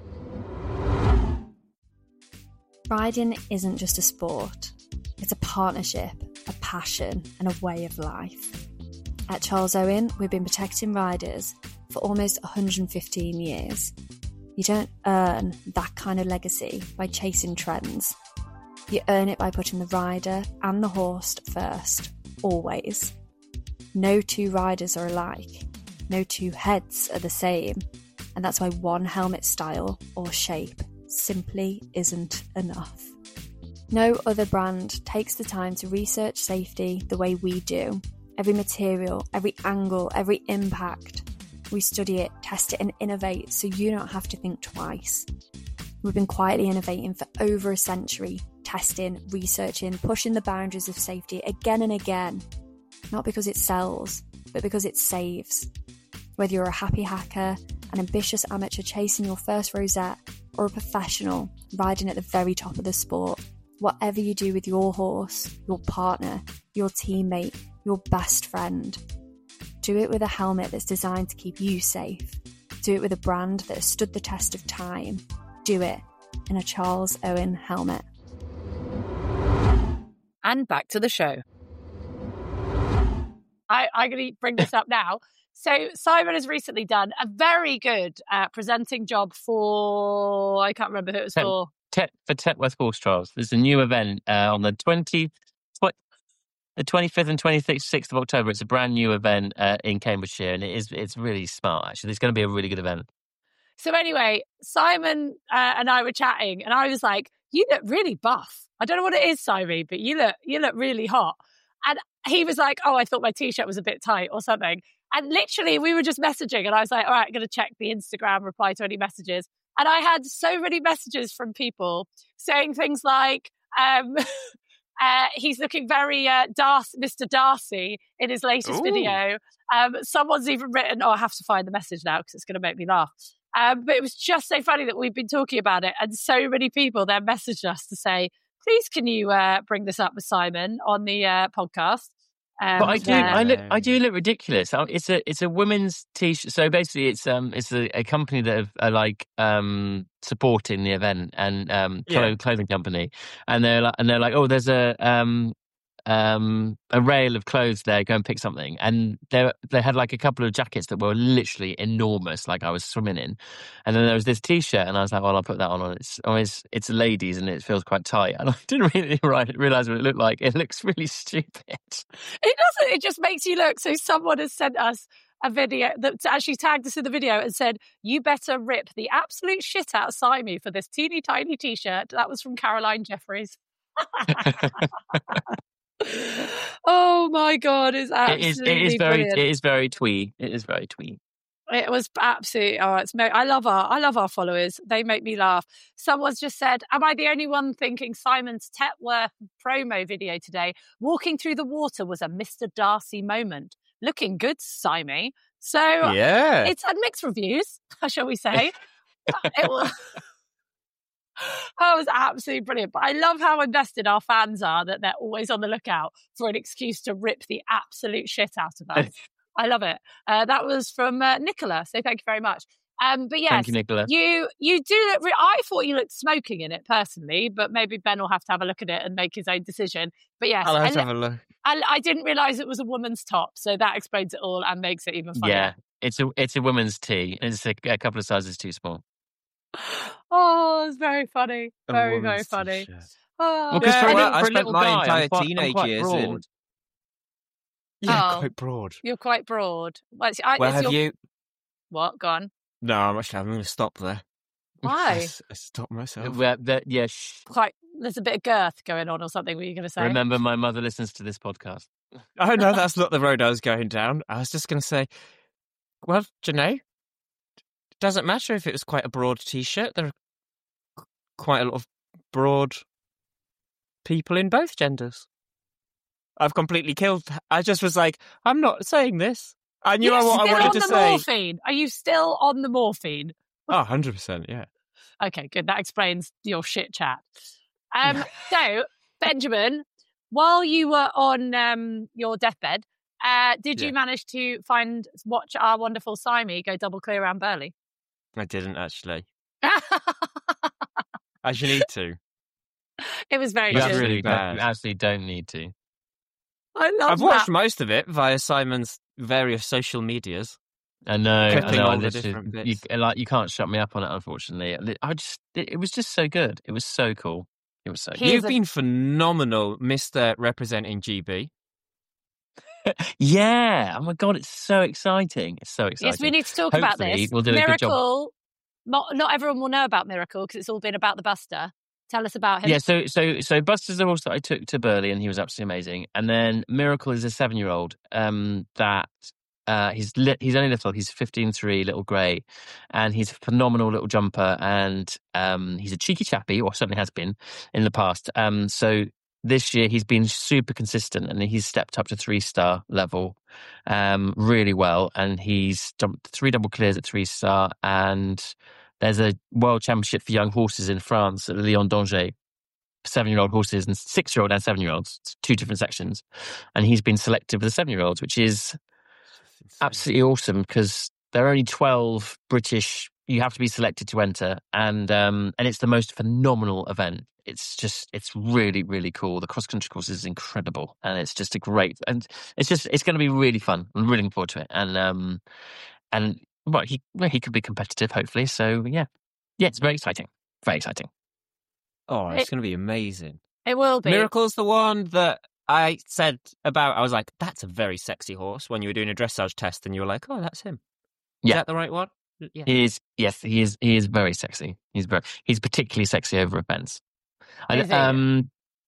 Riding isn't just a sport. It's a partnership, a passion, and a way of life. At Charles Owen, we've been protecting riders for almost 115 years. You don't earn that kind of legacy by chasing trends. You earn it by putting the rider and the horse first, always. No 2 riders are alike. No 2 heads are the same. And that's why one helmet style or shape simply isn't enough. No other brand takes the time to research safety the way we do. Every material, every angle, every impact. We study it, test it and innovate so you don't have to think twice. We've been quietly innovating for over a century, testing, researching, pushing the boundaries of safety again and again. Not because it sells, but because it saves. Whether you're a happy hacker, an ambitious amateur chasing your first rosette, or a professional riding at the very top of the sport, whatever you do with your horse, your partner, your teammate, your best friend, do it with a helmet that's designed to keep you safe. Do it with a brand that has stood the test of time. Do it in a Charles Owen helmet. And back to the show. I'm going to bring this up now. So Simon has recently done a very good presenting job for, I can't remember who it was for. For Tetworth Horse Trials. There's a new event on the 25th and 26th of October. It's a brand new event in Cambridgeshire, and it's really smart, actually. It's going to be a really good event. So anyway, Simon and I were chatting, and I was like, you look really buff. I don't know what it is, Simon, but you look really hot. And he was like, oh, I thought my T-shirt was a bit tight or something. And literally, we were just messaging, and I was like, all right, I'm going to check the Instagram, reply to any messages. And I had so many messages from people saying things like, he's looking very Mr. Darcy in his latest video. Someone's even written, I have to find the message now because it's going to make me laugh. But it was just so funny that we've been talking about it. And so many people then messaged us to say, please, can you bring this up with Simon on the podcast? But I do look ridiculous. It's a women's T-shirt. So basically, it's a company that are like supporting the event and clothing company, and they're like, oh, there's a rail of clothes there. Go and pick something. And they had like a couple of jackets that were literally enormous, like I was swimming in. And then there was this T-shirt, and I was like, well, I'll put that on. It's ladies, and it feels quite tight. And I didn't really realize what it looked like. It looks really stupid. It doesn't. It just makes you look. So someone has sent us a video that actually tagged us in the video and said, you better rip the absolute shit out of Simon for this teeny tiny T-shirt. That was from Caroline Jeffries. Oh my God, it's absolutely brilliant. It is very twee. It is very twee. It was absolutely, I love our followers. They make me laugh. Someone's just said, am I the only one thinking Simon's Tetworth promo video today, walking through the water, was a Mr. Darcy moment? Looking good, Simon. So yeah, it's had mixed reviews, shall we say. It was... That was absolutely brilliant. But I love how invested our fans are, that they're always on the lookout for an excuse to rip the absolute shit out of us. I love it. That was from Nicola. So thank you very much. But yes, thank you, Nicola. You do look. I thought you looked smoking in it personally, but maybe Ben will have to have a look at it and make his own decision. But yes, I'll have to have a look. I didn't realise it was a woman's top, so that explains it all and makes it even funnier. Yeah, it's a woman's tee. It's a couple of sizes too small. Oh, it's very funny. Very, very funny. Oh. Well, because I spent my entire teenage years in... Yeah, quite broad. You're quite broad. Well, have you... What? Gone? No, I'm going to stop there. Why? I stopped myself. Quite. There's a bit of girth going on or something. What are you going to say? Remember, my mother listens to this podcast. Oh, no, that's not the road I was going down. I was just going to say, well, do you know, it doesn't matter if it was quite a broad T-shirt. There are quite a lot of broad people in both genders. I've completely killed. I just was like, I'm not saying this. I knew what I wanted to say. Morphine? Are you still on the morphine? Oh, 100%, yeah. Okay, good. That explains your shit chat. So, Benjamin, while you were on your deathbed, did you manage to watch our wonderful Simon go double clear around Burley? I didn't, actually. I should need to. It was very good. Really bad. You absolutely don't need to. I've watched most of it via Simon's various social medias. I know. All the different bits. You can't shut me up on it, unfortunately. It was just so good. It was so cool. It was so good. You've been phenomenal, Mr. Representing GB. Yeah. Oh my God, it's so exciting. It's so exciting. Yes, we need to talk about this. We'll do Miracle. Not everyone will know about Miracle because it's all been about the Buster. Tell us about him. Yeah, so Buster's the horse that I took to Burley, and he was absolutely amazing. And then Miracle is a 7-year-old that he's only little. He's 15.3, little grey, and he's a phenomenal little jumper. And he's a cheeky chappy, or certainly has been in the past. So this year he's been super consistent, and he's stepped up to 3-star level really well. And he's jumped 3 double clears at 3-star, and there's a world championship for young horses in France at Lyon d'Angers, 7-year-old horses and 6-year-old and 7-year-olds, 2 different sections. And he's been selected for the 7-year-olds, which is absolutely awesome because there are only 12 British, you have to be selected to enter, and it's the most phenomenal event. It's really, really cool. The cross country course is incredible, and it's just it's going to be really fun. I'm really looking forward to it, and well, he could be competitive, hopefully. So yeah, it's very exciting, very exciting. Oh, it's going to be amazing. It will be. Miracle's the one that I said about. I was like, that's a very sexy horse when you were doing a dressage test, and you were like, oh, that's him. Is that the right one? Yeah. He is. Yes, he is. He is very sexy. He's particularly sexy over a fence. On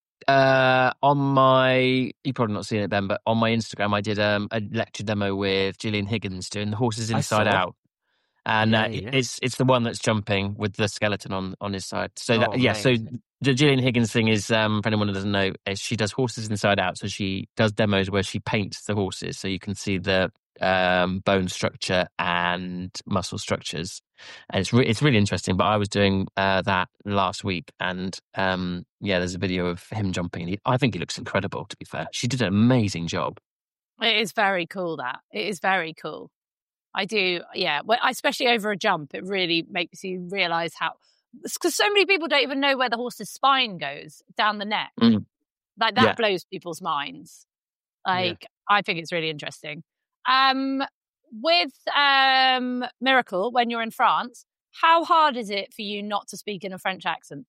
my, you probably not seen it, Ben, but on my Instagram, I did a lecture demo with Gillian Higgins doing the horses inside out, and it's the one that's jumping with the skeleton on his side. So so the Gillian Higgins thing is, for anyone who doesn't know, she does horses inside out. So she does demos where she paints the horses, so you can see the bone structure and muscle structures, and it's really interesting. But I was doing that last week, and there's a video of him jumping. I think he looks incredible, to be fair. She did an amazing job. It is very cool. It is very cool. I do, well, especially over a jump, it really makes you realise how, because so many people don't even know where the horse's spine goes down the neck. Like that blows people's minds. I think it's really interesting. With Miracle, when you're in France, how hard is it for you not to speak in a French accent?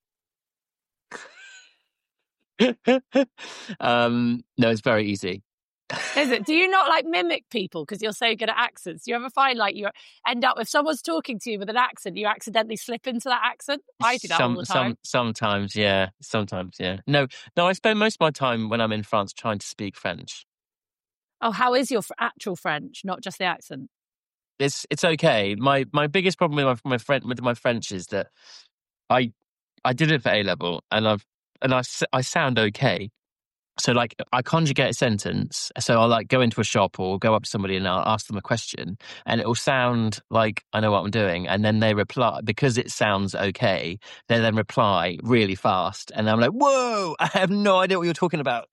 No, it's very easy. Is it? Do you not like mimic people because you're so good at accents? Do you ever find like you end up, if someone's talking to you with an accent, you accidentally slip into that accent? I do that all the time. Sometimes, yeah. No, I spend most of my time when I'm in France trying to speak French. Oh, how is your actual French, not just the accent? It's okay. My biggest problem with my French is that I did it for A level, and I sound okay. So like I conjugate a sentence, so I'll like go into a shop or go up to somebody and I'll ask them a question, and it will sound like I know what I'm doing, and then they reply because it sounds okay. They then reply really fast, and I'm like, "Whoa! I have no idea what you're talking about."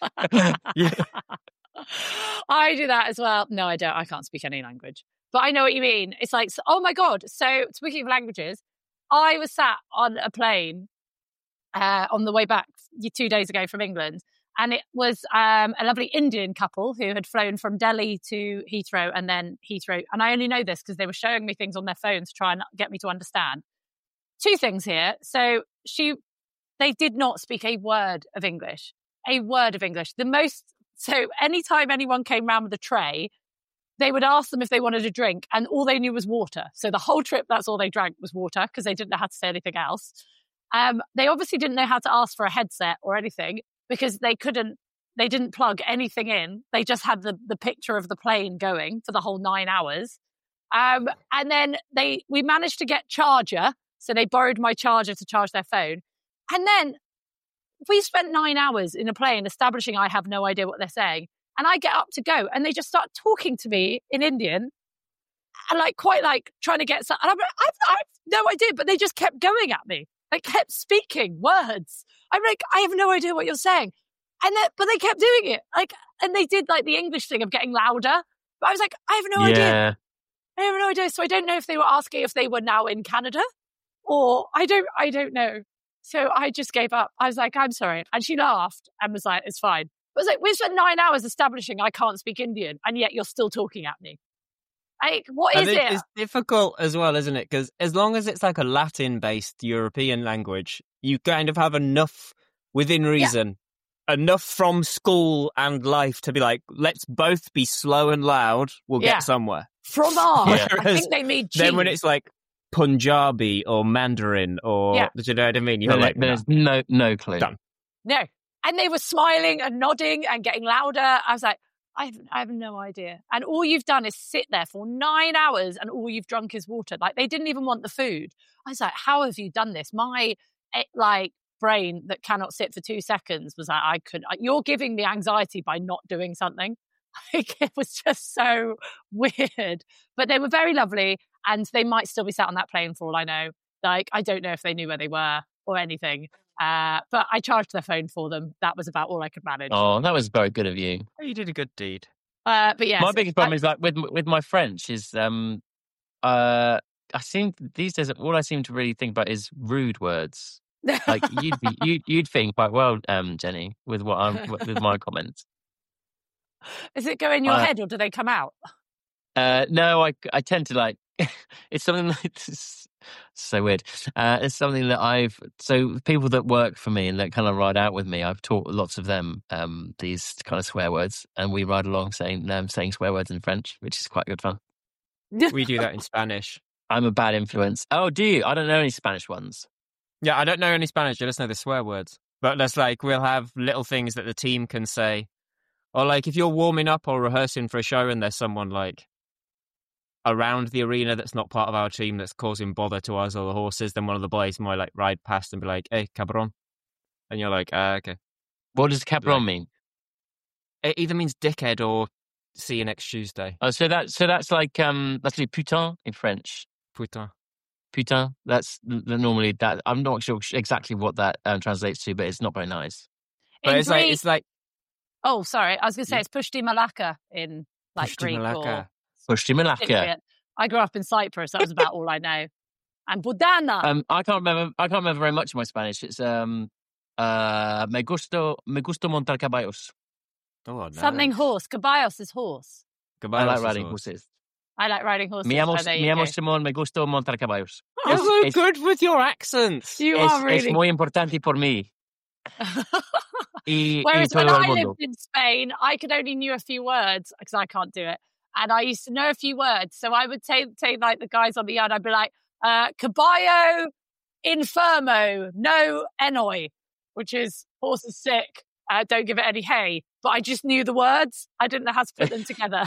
I do that as well. No, I don't. I can't speak any language, but I know what you mean. It's like, oh my God. So speaking of languages, I was sat on a plane on the way back 2 days ago from England. And it was a lovely Indian couple who had flown from Delhi to Heathrow and then Heathrow. And I only know this because they were showing me things on their phones to try and get me to understand. Two things here. So they did not speak a word of English. So anytime anyone came round with a tray, they would ask them if they wanted a drink, and all they knew was water. So the whole trip, that's all they drank was water because they didn't know how to say anything else. They obviously didn't know how to ask for a headset or anything, because they didn't plug anything in. They just had the picture of the plane going for the whole 9 hours. And then we managed to get charger. So they borrowed my charger to charge their phone. And then we spent 9 hours in a plane establishing I have no idea what they're saying. And I get up to go and they just start talking to me in Indian and quite trying to get some. And I've no idea, but they just kept going at me. They kept speaking words. I'm like, I have no idea what you're saying. But they kept doing it. And they did the English thing of getting louder. But I was like, I have no idea. I have no idea. So I don't know if they were asking if they were now in Canada or I don't know. So I just gave up. I was like, I'm sorry. And she laughed and was like, it's fine. But I was like, we spent 9 hours establishing I can't speak Indian and yet you're still talking at me. What is it? It's difficult as well, isn't it? Because as long as it's a Latin-based European language, you kind of have enough within reason, enough from school and life to be like, let's both be slow and loud. We'll get somewhere. Fromage. I think they made cheese. Then when it's Punjabi or Mandarin or, do you know what I mean? You're there's no clue. Done. No. And they were smiling and nodding and getting louder. I was like, I have no idea. And all you've done is sit there for 9 hours and all you've drunk is water. They didn't even want the food. I was like, how have you done this? My brain that cannot sit for 2 seconds was like, you're giving me anxiety by not doing something. It was just so weird. But they were very lovely and they might still be sat on that plane for all I know. I don't know if they knew where they were or anything. But I charged their phone for them. That was about all I could manage. Oh, that was very good of you. You did a good deed. But yeah, my biggest problem is with my French is seem these days all I seem to really think about is rude words. Like you'd think quite well, Jenny, with with my comments. Does it go in your head or do they come out? No, I tend to like. It's something that's so weird. It's something that so people that work for me and that kind of ride out with me, I've taught lots of them these kind of swear words, and we ride along saying swear words in French, which is quite good fun. We do that in Spanish. I'm a bad influence. Oh, do you? I don't know any Spanish ones. Yeah, I don't know any Spanish. I just know the swear words. But that's like, we'll have little things that the team can say. Or like, if you're warming up or rehearsing for a show and there's someone like around the arena that's not part of our team that's causing bother to us or the horses, then one of the boys might like ride past and be like, "Hey, cabron." And you're like, okay. What does cabron mean? It either means dickhead or see you next Tuesday. Oh, so that's like that's le putain in French. Putain. Putain. That's normally that. I'm not sure exactly what that translates to, but it's not very nice. But it's like. Oh, sorry. I was going to say it's pushti malaka in like Pushti Greek malaka. Pushti malaka. I grew up in Cyprus. That was about all I know. And budana. I can't remember very much of my Spanish. It's me gusto montar caballos. Oh, nice. Something horse. Caballos is horse. Caballos I like is riding horse. horses. I like riding horses. Me llamo Simón, me gusto montar caballos. You're so good with your accents. You are really. Es muy importante por mí. Whereas when I lived in Spain, I could only knew a few words because I can't do it. And I used to know a few words. So I would say like the guys on the yard, I'd be like, caballo infermo, no enoi, which is horse is sick. Don't give it any hay. But I just knew the words. I didn't know how to put them together.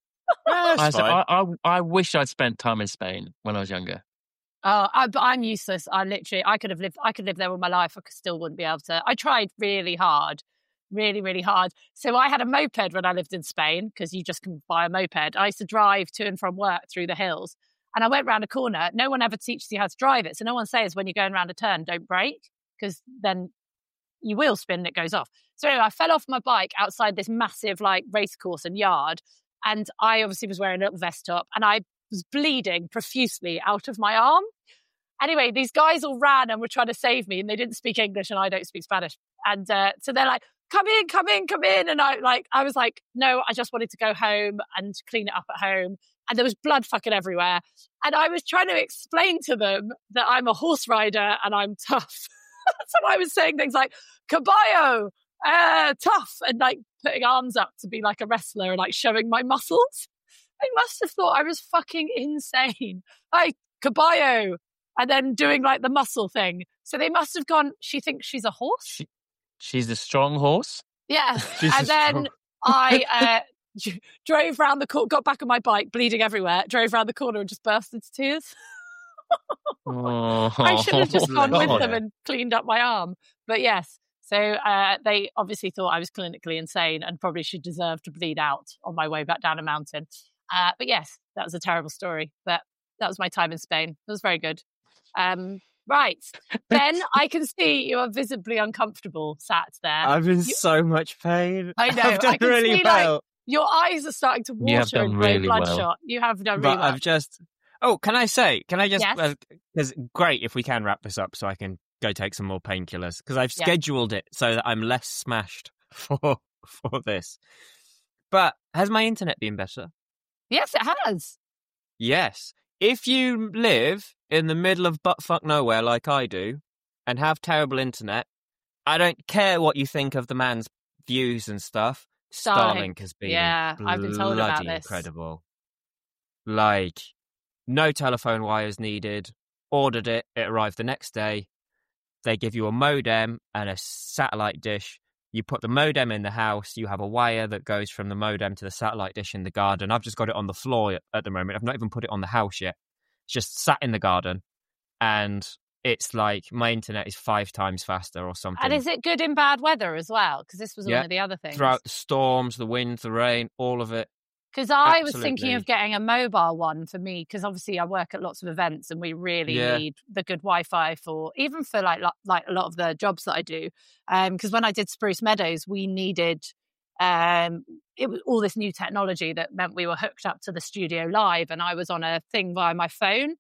I wish I'd spent time in Spain when I was younger. But I'm useless. I could live there all my life. I still wouldn't be able to. I tried really hard. Really, really hard. So I had a moped when I lived in Spain because you just can buy a moped. I used to drive to and from work through the hills and I went round a corner. No one ever teaches you how to drive it. So no one says when you're going around a turn, don't brake because then you will spin and it goes off. So anyway, I fell off my bike outside this massive like race course and yard. And I obviously was wearing a little vest top and I was bleeding profusely out of my arm. Anyway, these guys all ran and were trying to save me and they didn't speak English and I don't speak Spanish. And so they're like, come in. And I was like, no, I just wanted to go home and clean it up at home. And there was blood fucking everywhere. And I was trying to explain to them that I'm a horse rider and I'm tough. So I was saying things like, caballo, tough, and like putting arms up to be like a wrestler and like showing my muscles. They must have thought I was fucking insane. Like, caballo, and then doing like the muscle thing. So they must have gone, she thinks she's a horse? She's a strong horse? Yeah. And then I drove around the corner, got back on my bike, bleeding everywhere, drove around the corner and just burst into tears. I should have just gone with them and cleaned up my arm. But yes, so they obviously thought I was clinically insane and probably should deserve to bleed out on my way back down a mountain. But yes, that was a terrible story. But that was my time in Spain. It was very good. Right. Ben, I can see you are visibly uncomfortable sat there. I'm in so much pain. I know. I've done really well. Like, your eyes are starting to water and really bloodshot. well. You have done really well. Can I just, Yes. because great if we can wrap this up so I can go take some more painkillers because I've scheduled it so that I'm less smashed for this. But has my internet been better? Yes, it has. Yes. If you live in the middle of buttfuck nowhere like I do and have terrible internet, I don't care what you think of the man's views and stuff. Starlink has been I've been told about bloody this. incredible. Like, no telephone wires needed. Ordered it. It arrived the next day. They give you a modem and a satellite dish. You put the modem in the house. You have a wire that goes from the modem to the satellite dish in the garden. I've just got it on the floor at the moment. I've not even put it on the house yet. It's just sat in the garden. And it's like my internet is 5 times faster or something. And is it good in bad weather as well? Because this was one of the other things. Throughout the storms, the wind, the rain, all of it. Because I was thinking of getting a mobile one for me, because obviously I work at lots of events and we really need the good Wi-Fi even for like a lot of the jobs that I do. Because when I did Spruce Meadows, we needed it was all this new technology that meant we were hooked up to the studio live, and I was on a thing via my phone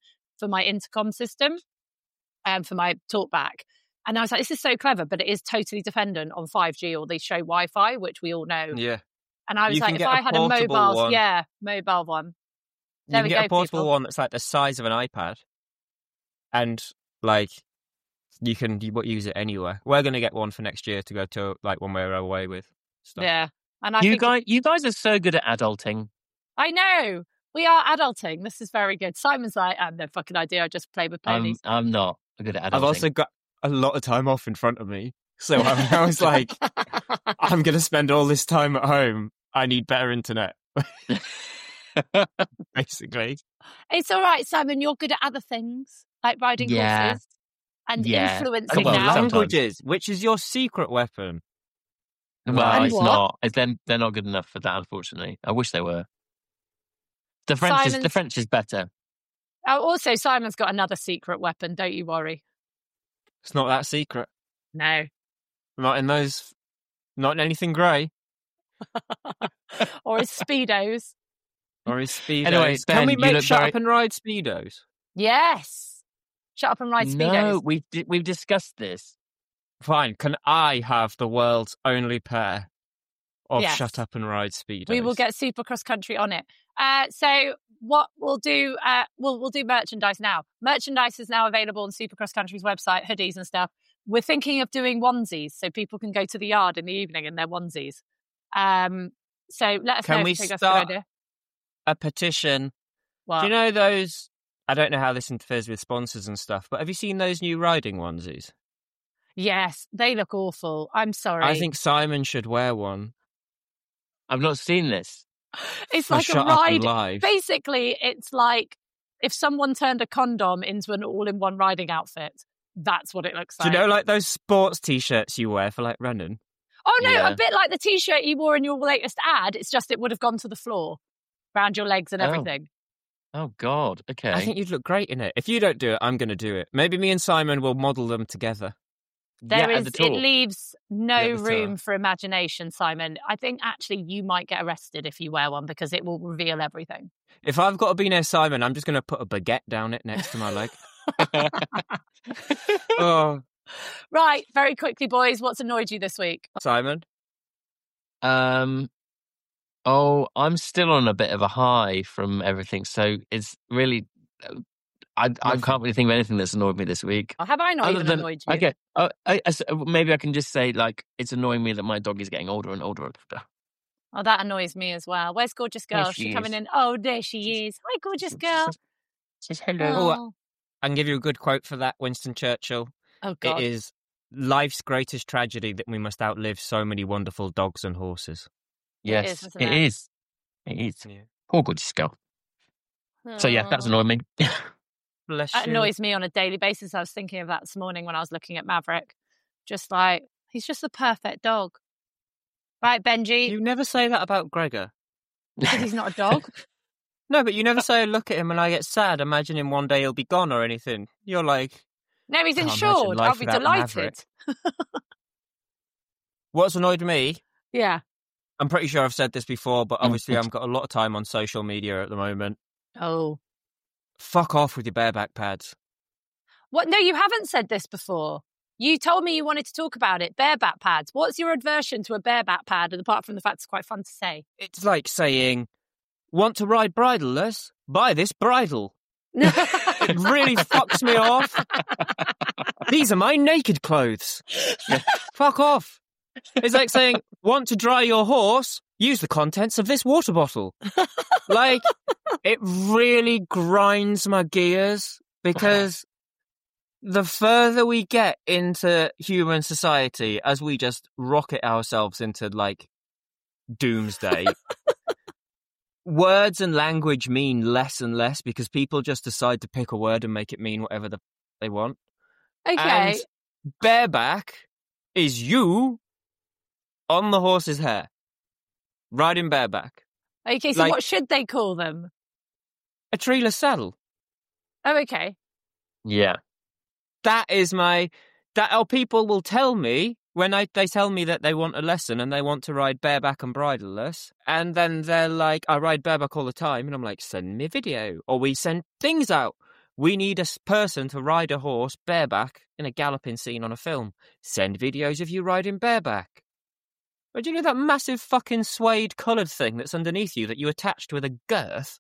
for my intercom system and for my talkback. And I was like, this is so clever, but it is totally dependent on 5G, or they show Wi-Fi, which we all know. Yeah. And I was like, if I had a mobile one. You can get a portable one that's like the size of an iPad. And like, you can use it anywhere. We're going to get one for next year to go to like when we're away with stuff. Yeah. And you guys are so good at adulting. I know. We are adulting. This is very good. Simon's like, I have no fucking idea. I just play with ponies. I'm not good at adulting. I've also got a lot of time off in front of me. So I was like, I'm going to spend all this time at home. I need better internet. Basically. It's all right, Simon. You're good at other things, like riding horses and influencing languages, which is your secret weapon. Well, it's not. They're not good enough for that, unfortunately. I wish they were. The French is better. Oh, also, Simon's got another secret weapon. Don't you worry. It's not that secret. No. Not in anything grey. Or his Speedos. Anyway, Ben, can we make Shut Up and Ride Speedos? Yes. Shut Up and Ride Speedos. No, we've discussed this. Fine. Can I have the world's only pair of Shut Up and Ride Speedos? We will get Supercross Country on it. So what we'll do, we'll do merchandise now. Merchandise is now available on Supercross Country's website, hoodies and stuff. We're thinking of doing onesies, so people can go to the yard in the evening in their onesies. So let us know if you think that's a good idea. A petition. What? Do you know those? I don't know how this interferes with sponsors and stuff, but have you seen those new riding onesies? Yes, they look awful. I'm sorry. I think Simon should wear one. I've not seen this. It's like a ride. Basically, it's like if someone turned a condom into an all-in-one riding outfit. That's what it looks like. Do you know, like those sports T-shirts you wear for like running? Oh no, a bit like the T-shirt you wore in your latest ad. It's just it would have gone to the floor, around your legs and everything. Oh God, okay. I think you'd look great in it. If you don't do it, I'm going to do it. Maybe me and Simon will model them together. It leaves no room for imagination, Simon. I think actually you might get arrested if you wear one because it will reveal everything. If I've got to be near Simon, I'm just going to put a baguette down it next to my leg. Oh. Right, very quickly, boys. What's annoyed you this week? Simon? I'm still on a bit of a high from everything. So it's really... I can't really think of anything that's annoyed me this week. Have I not even annoyed you? Okay, maybe I can just say, like, it's annoying me that my dog is getting older and older. Oh, that annoys me as well. Where's gorgeous girl? She's coming in. Oh, there she is. Hi, gorgeous girl. Says hello. Oh. I can give you a good quote for that, Winston Churchill. Oh, God. It is life's greatest tragedy that we must outlive so many wonderful dogs and horses. Yes, it is. Yeah. Poor gorgeous girl. Oh. So, yeah, that's annoying me. Bless that you. Annoys me on a daily basis. I was thinking of that this morning when I was looking at Maverick. Just like, he's just the perfect dog. Right, Benji? You never say that about Gregor. Because he's not a dog? No, but you never say I look at him and I get sad, imagining one day he'll be gone or anything. You're like... No, he's insured. I'll be delighted. What's annoyed me? Yeah. I'm pretty sure I've said this before, but obviously I've got a lot of time on social media at the moment. Oh. Fuck off with your bareback pads. What? No, you haven't said this before. You told me you wanted to talk about it. Bareback pads. What's your aversion to a bareback pad, apart from the fact it's quite fun to say? It's like saying, want to ride bridleless? Buy this bridle. It really fucks me off. These are my naked clothes. Fuck off. It's like saying, want to dry your horse? Use the contents of this water bottle. Like, it really grinds my gears because the further we get into human society, as we just rocket ourselves into, like, doomsday, words and language mean less and less because people just decide to pick a word and make it mean whatever they want. Okay. And bareback is you on the horse's hair, riding bareback. Okay, so like, what should they call them? A treeless saddle. Oh, okay. Yeah. That is people will tell me when they tell me that they want a lesson and they want to ride bareback and bridleless, and then they're like, I ride bareback all the time, and I'm like, send me a video, or we send things out We need a person to ride a horse bareback in a galloping scene on a film. Send videos of you riding bareback. But do you know that massive fucking suede coloured thing that's underneath you that you attached with a girth?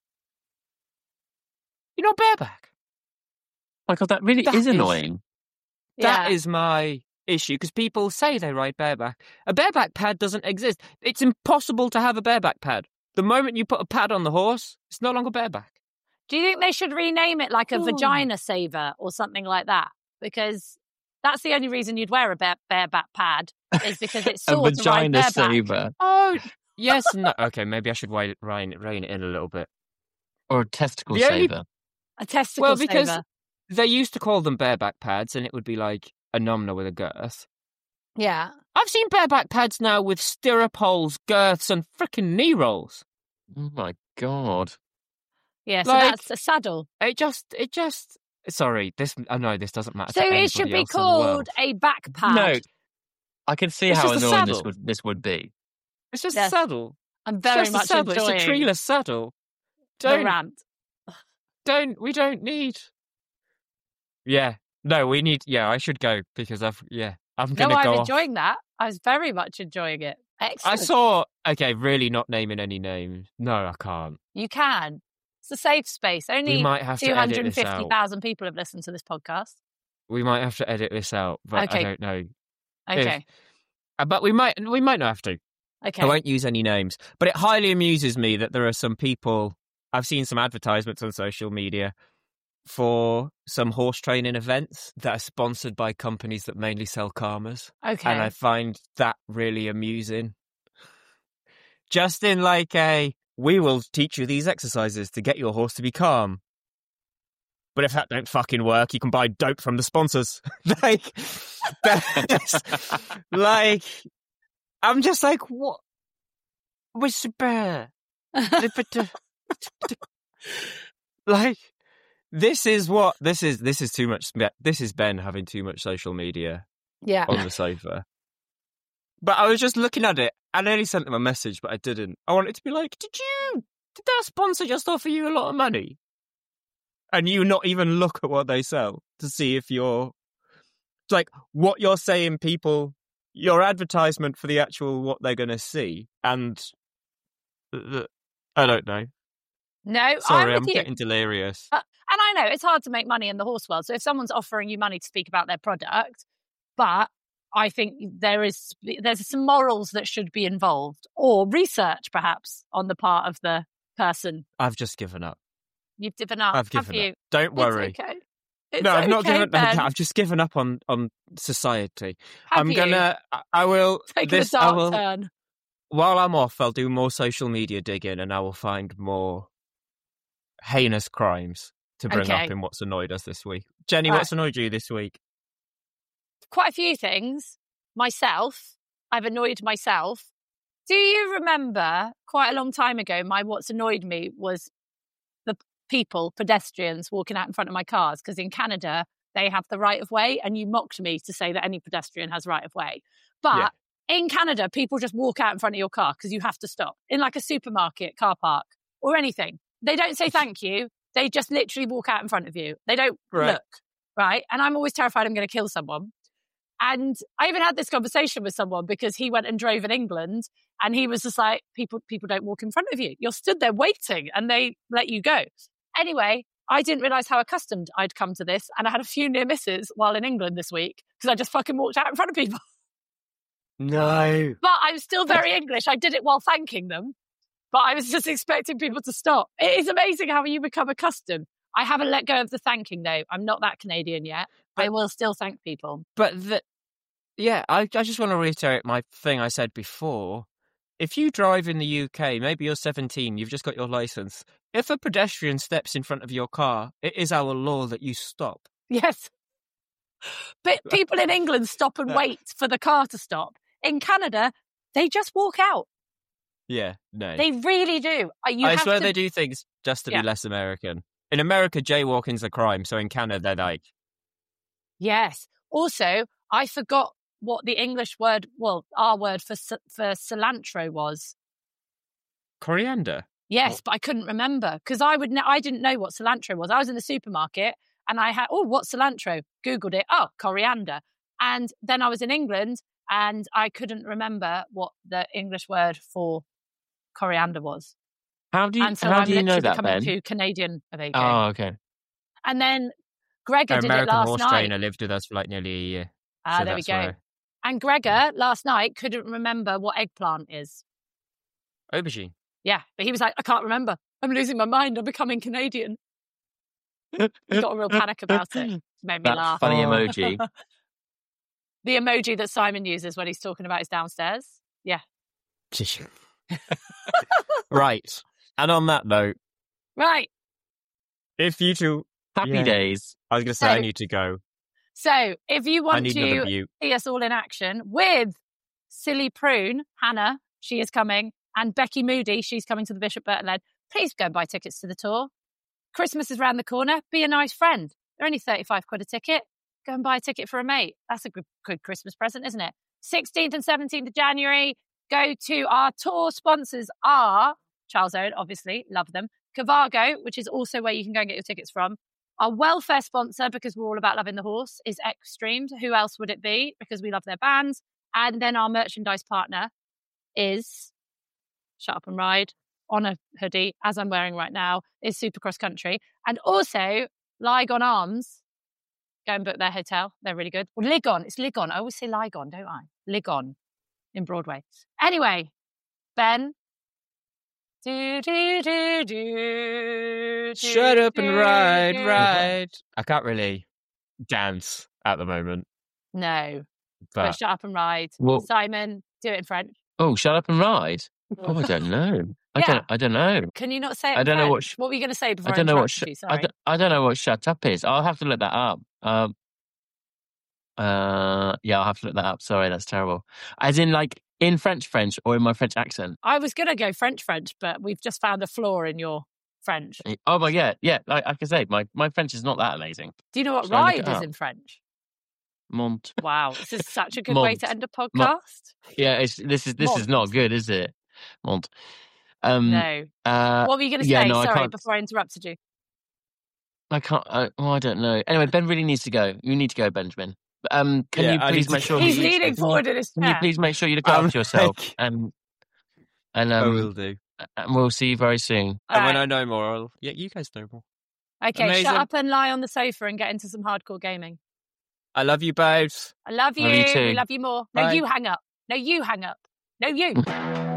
You're not bareback. My God, that really is annoying. That is my issue, because people say they ride bareback. A bareback pad doesn't exist. It's impossible to have a bareback pad. The moment you put a pad on the horse, it's no longer bareback. Do you think they should rename it like a vagina saver or something like that? Because that's the only reason you'd wear a bareback pad, is because it's sort a vagina saver. Oh, yes. No. Okay, maybe I should rein it in a little bit. Or a testicle saver. A testicle saver. Well, because they used to call them bareback pads, and it would be like a numna with a girth. Yeah. I've seen bareback pads now with stirrup holes, girths, and frickin' knee rolls. Oh my God. Yeah, so that's a saddle. It just. Sorry, I know this doesn't matter. So it should be called a back pad. No, I can see how annoying this would be. It's just a saddle. I'm very much enjoying. It's a treeless saddle. The rant. We don't need. Yeah. No, we need. Yeah, I should go because I'm going to go. I'm enjoying that. I was very much enjoying it. Excellent. I saw. Okay, really not naming any names. No, I can't. You can. It's a safe space. Only 250,000 people have listened to this podcast. We might have to edit this out, but I don't know. Okay. But we might not have to. Okay. I won't use any names. But it highly amuses me that there are some people. I've seen some advertisements on social media for some horse training events that are sponsored by companies that mainly sell Karmas. Okay. And I find that really amusing. Just in like we will teach you these exercises to get your horse to be calm. But if that don't fucking work, you can buy dope from the sponsors. I'm just like, what? Whisper. Like, this is too much. This is Ben having too much social media on the sofa. But I was just looking at it. I nearly sent them a message, but I didn't. I wanted to be like, did that sponsor just offer you a lot of money? And you not even look at what they sell to see if you're... It's like, what you're saying, people... Your advertisement for the actual what they're going to see. And... I don't know. No, sorry, I'm getting delirious. And I know, it's hard to make money in the horse world. So if someone's offering you money to speak about their product, but... I think there's some morals that should be involved, or research perhaps on the part of the person. I've just given up. You've given up. I've given up. Don't worry. It's okay. It's no, I've not okay, given up. Ben. I've just given up on society. I will take a dark turn. While I'm off, I'll do more social media digging, and I will find more heinous crimes to bring up in what's annoyed us this week. Jenny, what's annoyed you this week? Quite a few things. Myself, I've annoyed myself. Do you remember quite a long time ago, what's annoyed me was the pedestrians walking out in front of my cars, because in Canada, they have the right of way, and you mocked me to say that any pedestrian has right of way. But in Canada, people just walk out in front of your car because you have to stop in like a supermarket, car park, or anything. They don't say thank you. They just literally walk out in front of you. They don't look, right? And I'm always terrified I'm going to kill someone. And I even had this conversation with someone because he went and drove in England, and he was just like, people don't walk in front of you. You're stood there waiting and they let you go. Anyway, I didn't realise how accustomed I'd come to this, and I had a few near misses while in England this week because I just fucking walked out in front of people. No. But I'm still very English. I did it while thanking them, but I was just expecting people to stop. It is amazing how you become accustomed. I haven't let go of the thanking, though. I'm not that Canadian yet. But I will still thank people. But I just want to reiterate my thing I said before. If you drive in the UK, maybe you're 17, you've just got your license. If a pedestrian steps in front of your car, it is our law that you stop. Yes. But people in England stop and wait for the car to stop. In Canada, they just walk out. Yeah, no. They really do. I swear they do things just to be less American. In America, jaywalking's a crime. So in Canada, they're like... Yes. Also, I forgot what the English word, our word for cilantro was. Coriander. Yes, but I couldn't remember because I didn't know what cilantro was. I was in the supermarket and I had, what's cilantro? Googled it. Oh, coriander. And then I was in England and I couldn't remember what the English word for coriander was. How do you know that, becoming Ben? too Canadian. There you go. Oh, okay. And then Gregor did American it last horse night. trainer lived with us for like nearly a year. So There we go. where... And Gregor last night couldn't remember what eggplant is. Aubergine. Yeah, but he was like, I can't remember. I'm losing my mind. I'm becoming Canadian. He got a real panic about it. It made me laugh. Funny emoji. The emoji that Simon uses when he's talking about his downstairs. Yeah. Right. And on that note. Right. If you two... Happy days. I was going to say, I need to go. So, if you want to view. see us all in action with Silly Prune, Hannah, she is coming, and Becky Moody, she's coming to the Bishop Burton Led, please go and buy tickets to the tour. Christmas is round the corner. Be a nice friend. They're only 35 quid a ticket. Go and buy a ticket for a mate. That's a good Christmas present, isn't it? 16th and 17th of January. Go to our tour sponsors are Charles Owen, obviously, love them. Cavago, which is also where you can go and get your tickets from. Our welfare sponsor, because we're all about loving the horse, is Extremed. Who else would it be? Because we love their bands. And then our merchandise partner is Shut Up and Ride on a hoodie, as I'm wearing right now, is Supercross Country. And also Lygon Arms. Go and book their hotel. They're really good. Well, Ligon. It's Ligon. I always say Lygon, don't I? Ligon in Broadway. Anyway, Ben. Shut up and ride. I can't really dance at the moment. No. But shut up and ride. Well, Simon, do it in French. Oh, shut up and ride. Oh, I don't know. I don't know. Can you not say it? I don't know what were you going to say before? I don't know what. I don't know what shut up is. I'll have to look that up. Yeah, I'll have to look that up. Sorry, that's terrible. As in, like in French, or in my French accent. I was going to go French, but we've just found a flaw in your French. Oh my god, yeah. Like I say, my French is not that amazing. Do you know what ride is in French? Mont. Wow, this is such a good way to end a podcast. Yeah, this is not good, is it? Mont. No. What were you going to say? Sorry, before I interrupted you. I can't. I don't know. Anyway, Ben really needs to go. You need to go, Benjamin. Can you please make sure he's leaning forward in his chair? Can you please make sure you look after yourself? And I will do. And we'll see you very soon. And when I know more, you guys know more. Okay, Amazing. Shut up and lie on the sofa and get into some hardcore gaming. I love you both. I love you. Love you too. We love you more. No, Bye. You hang up. No, you hang up. No, you.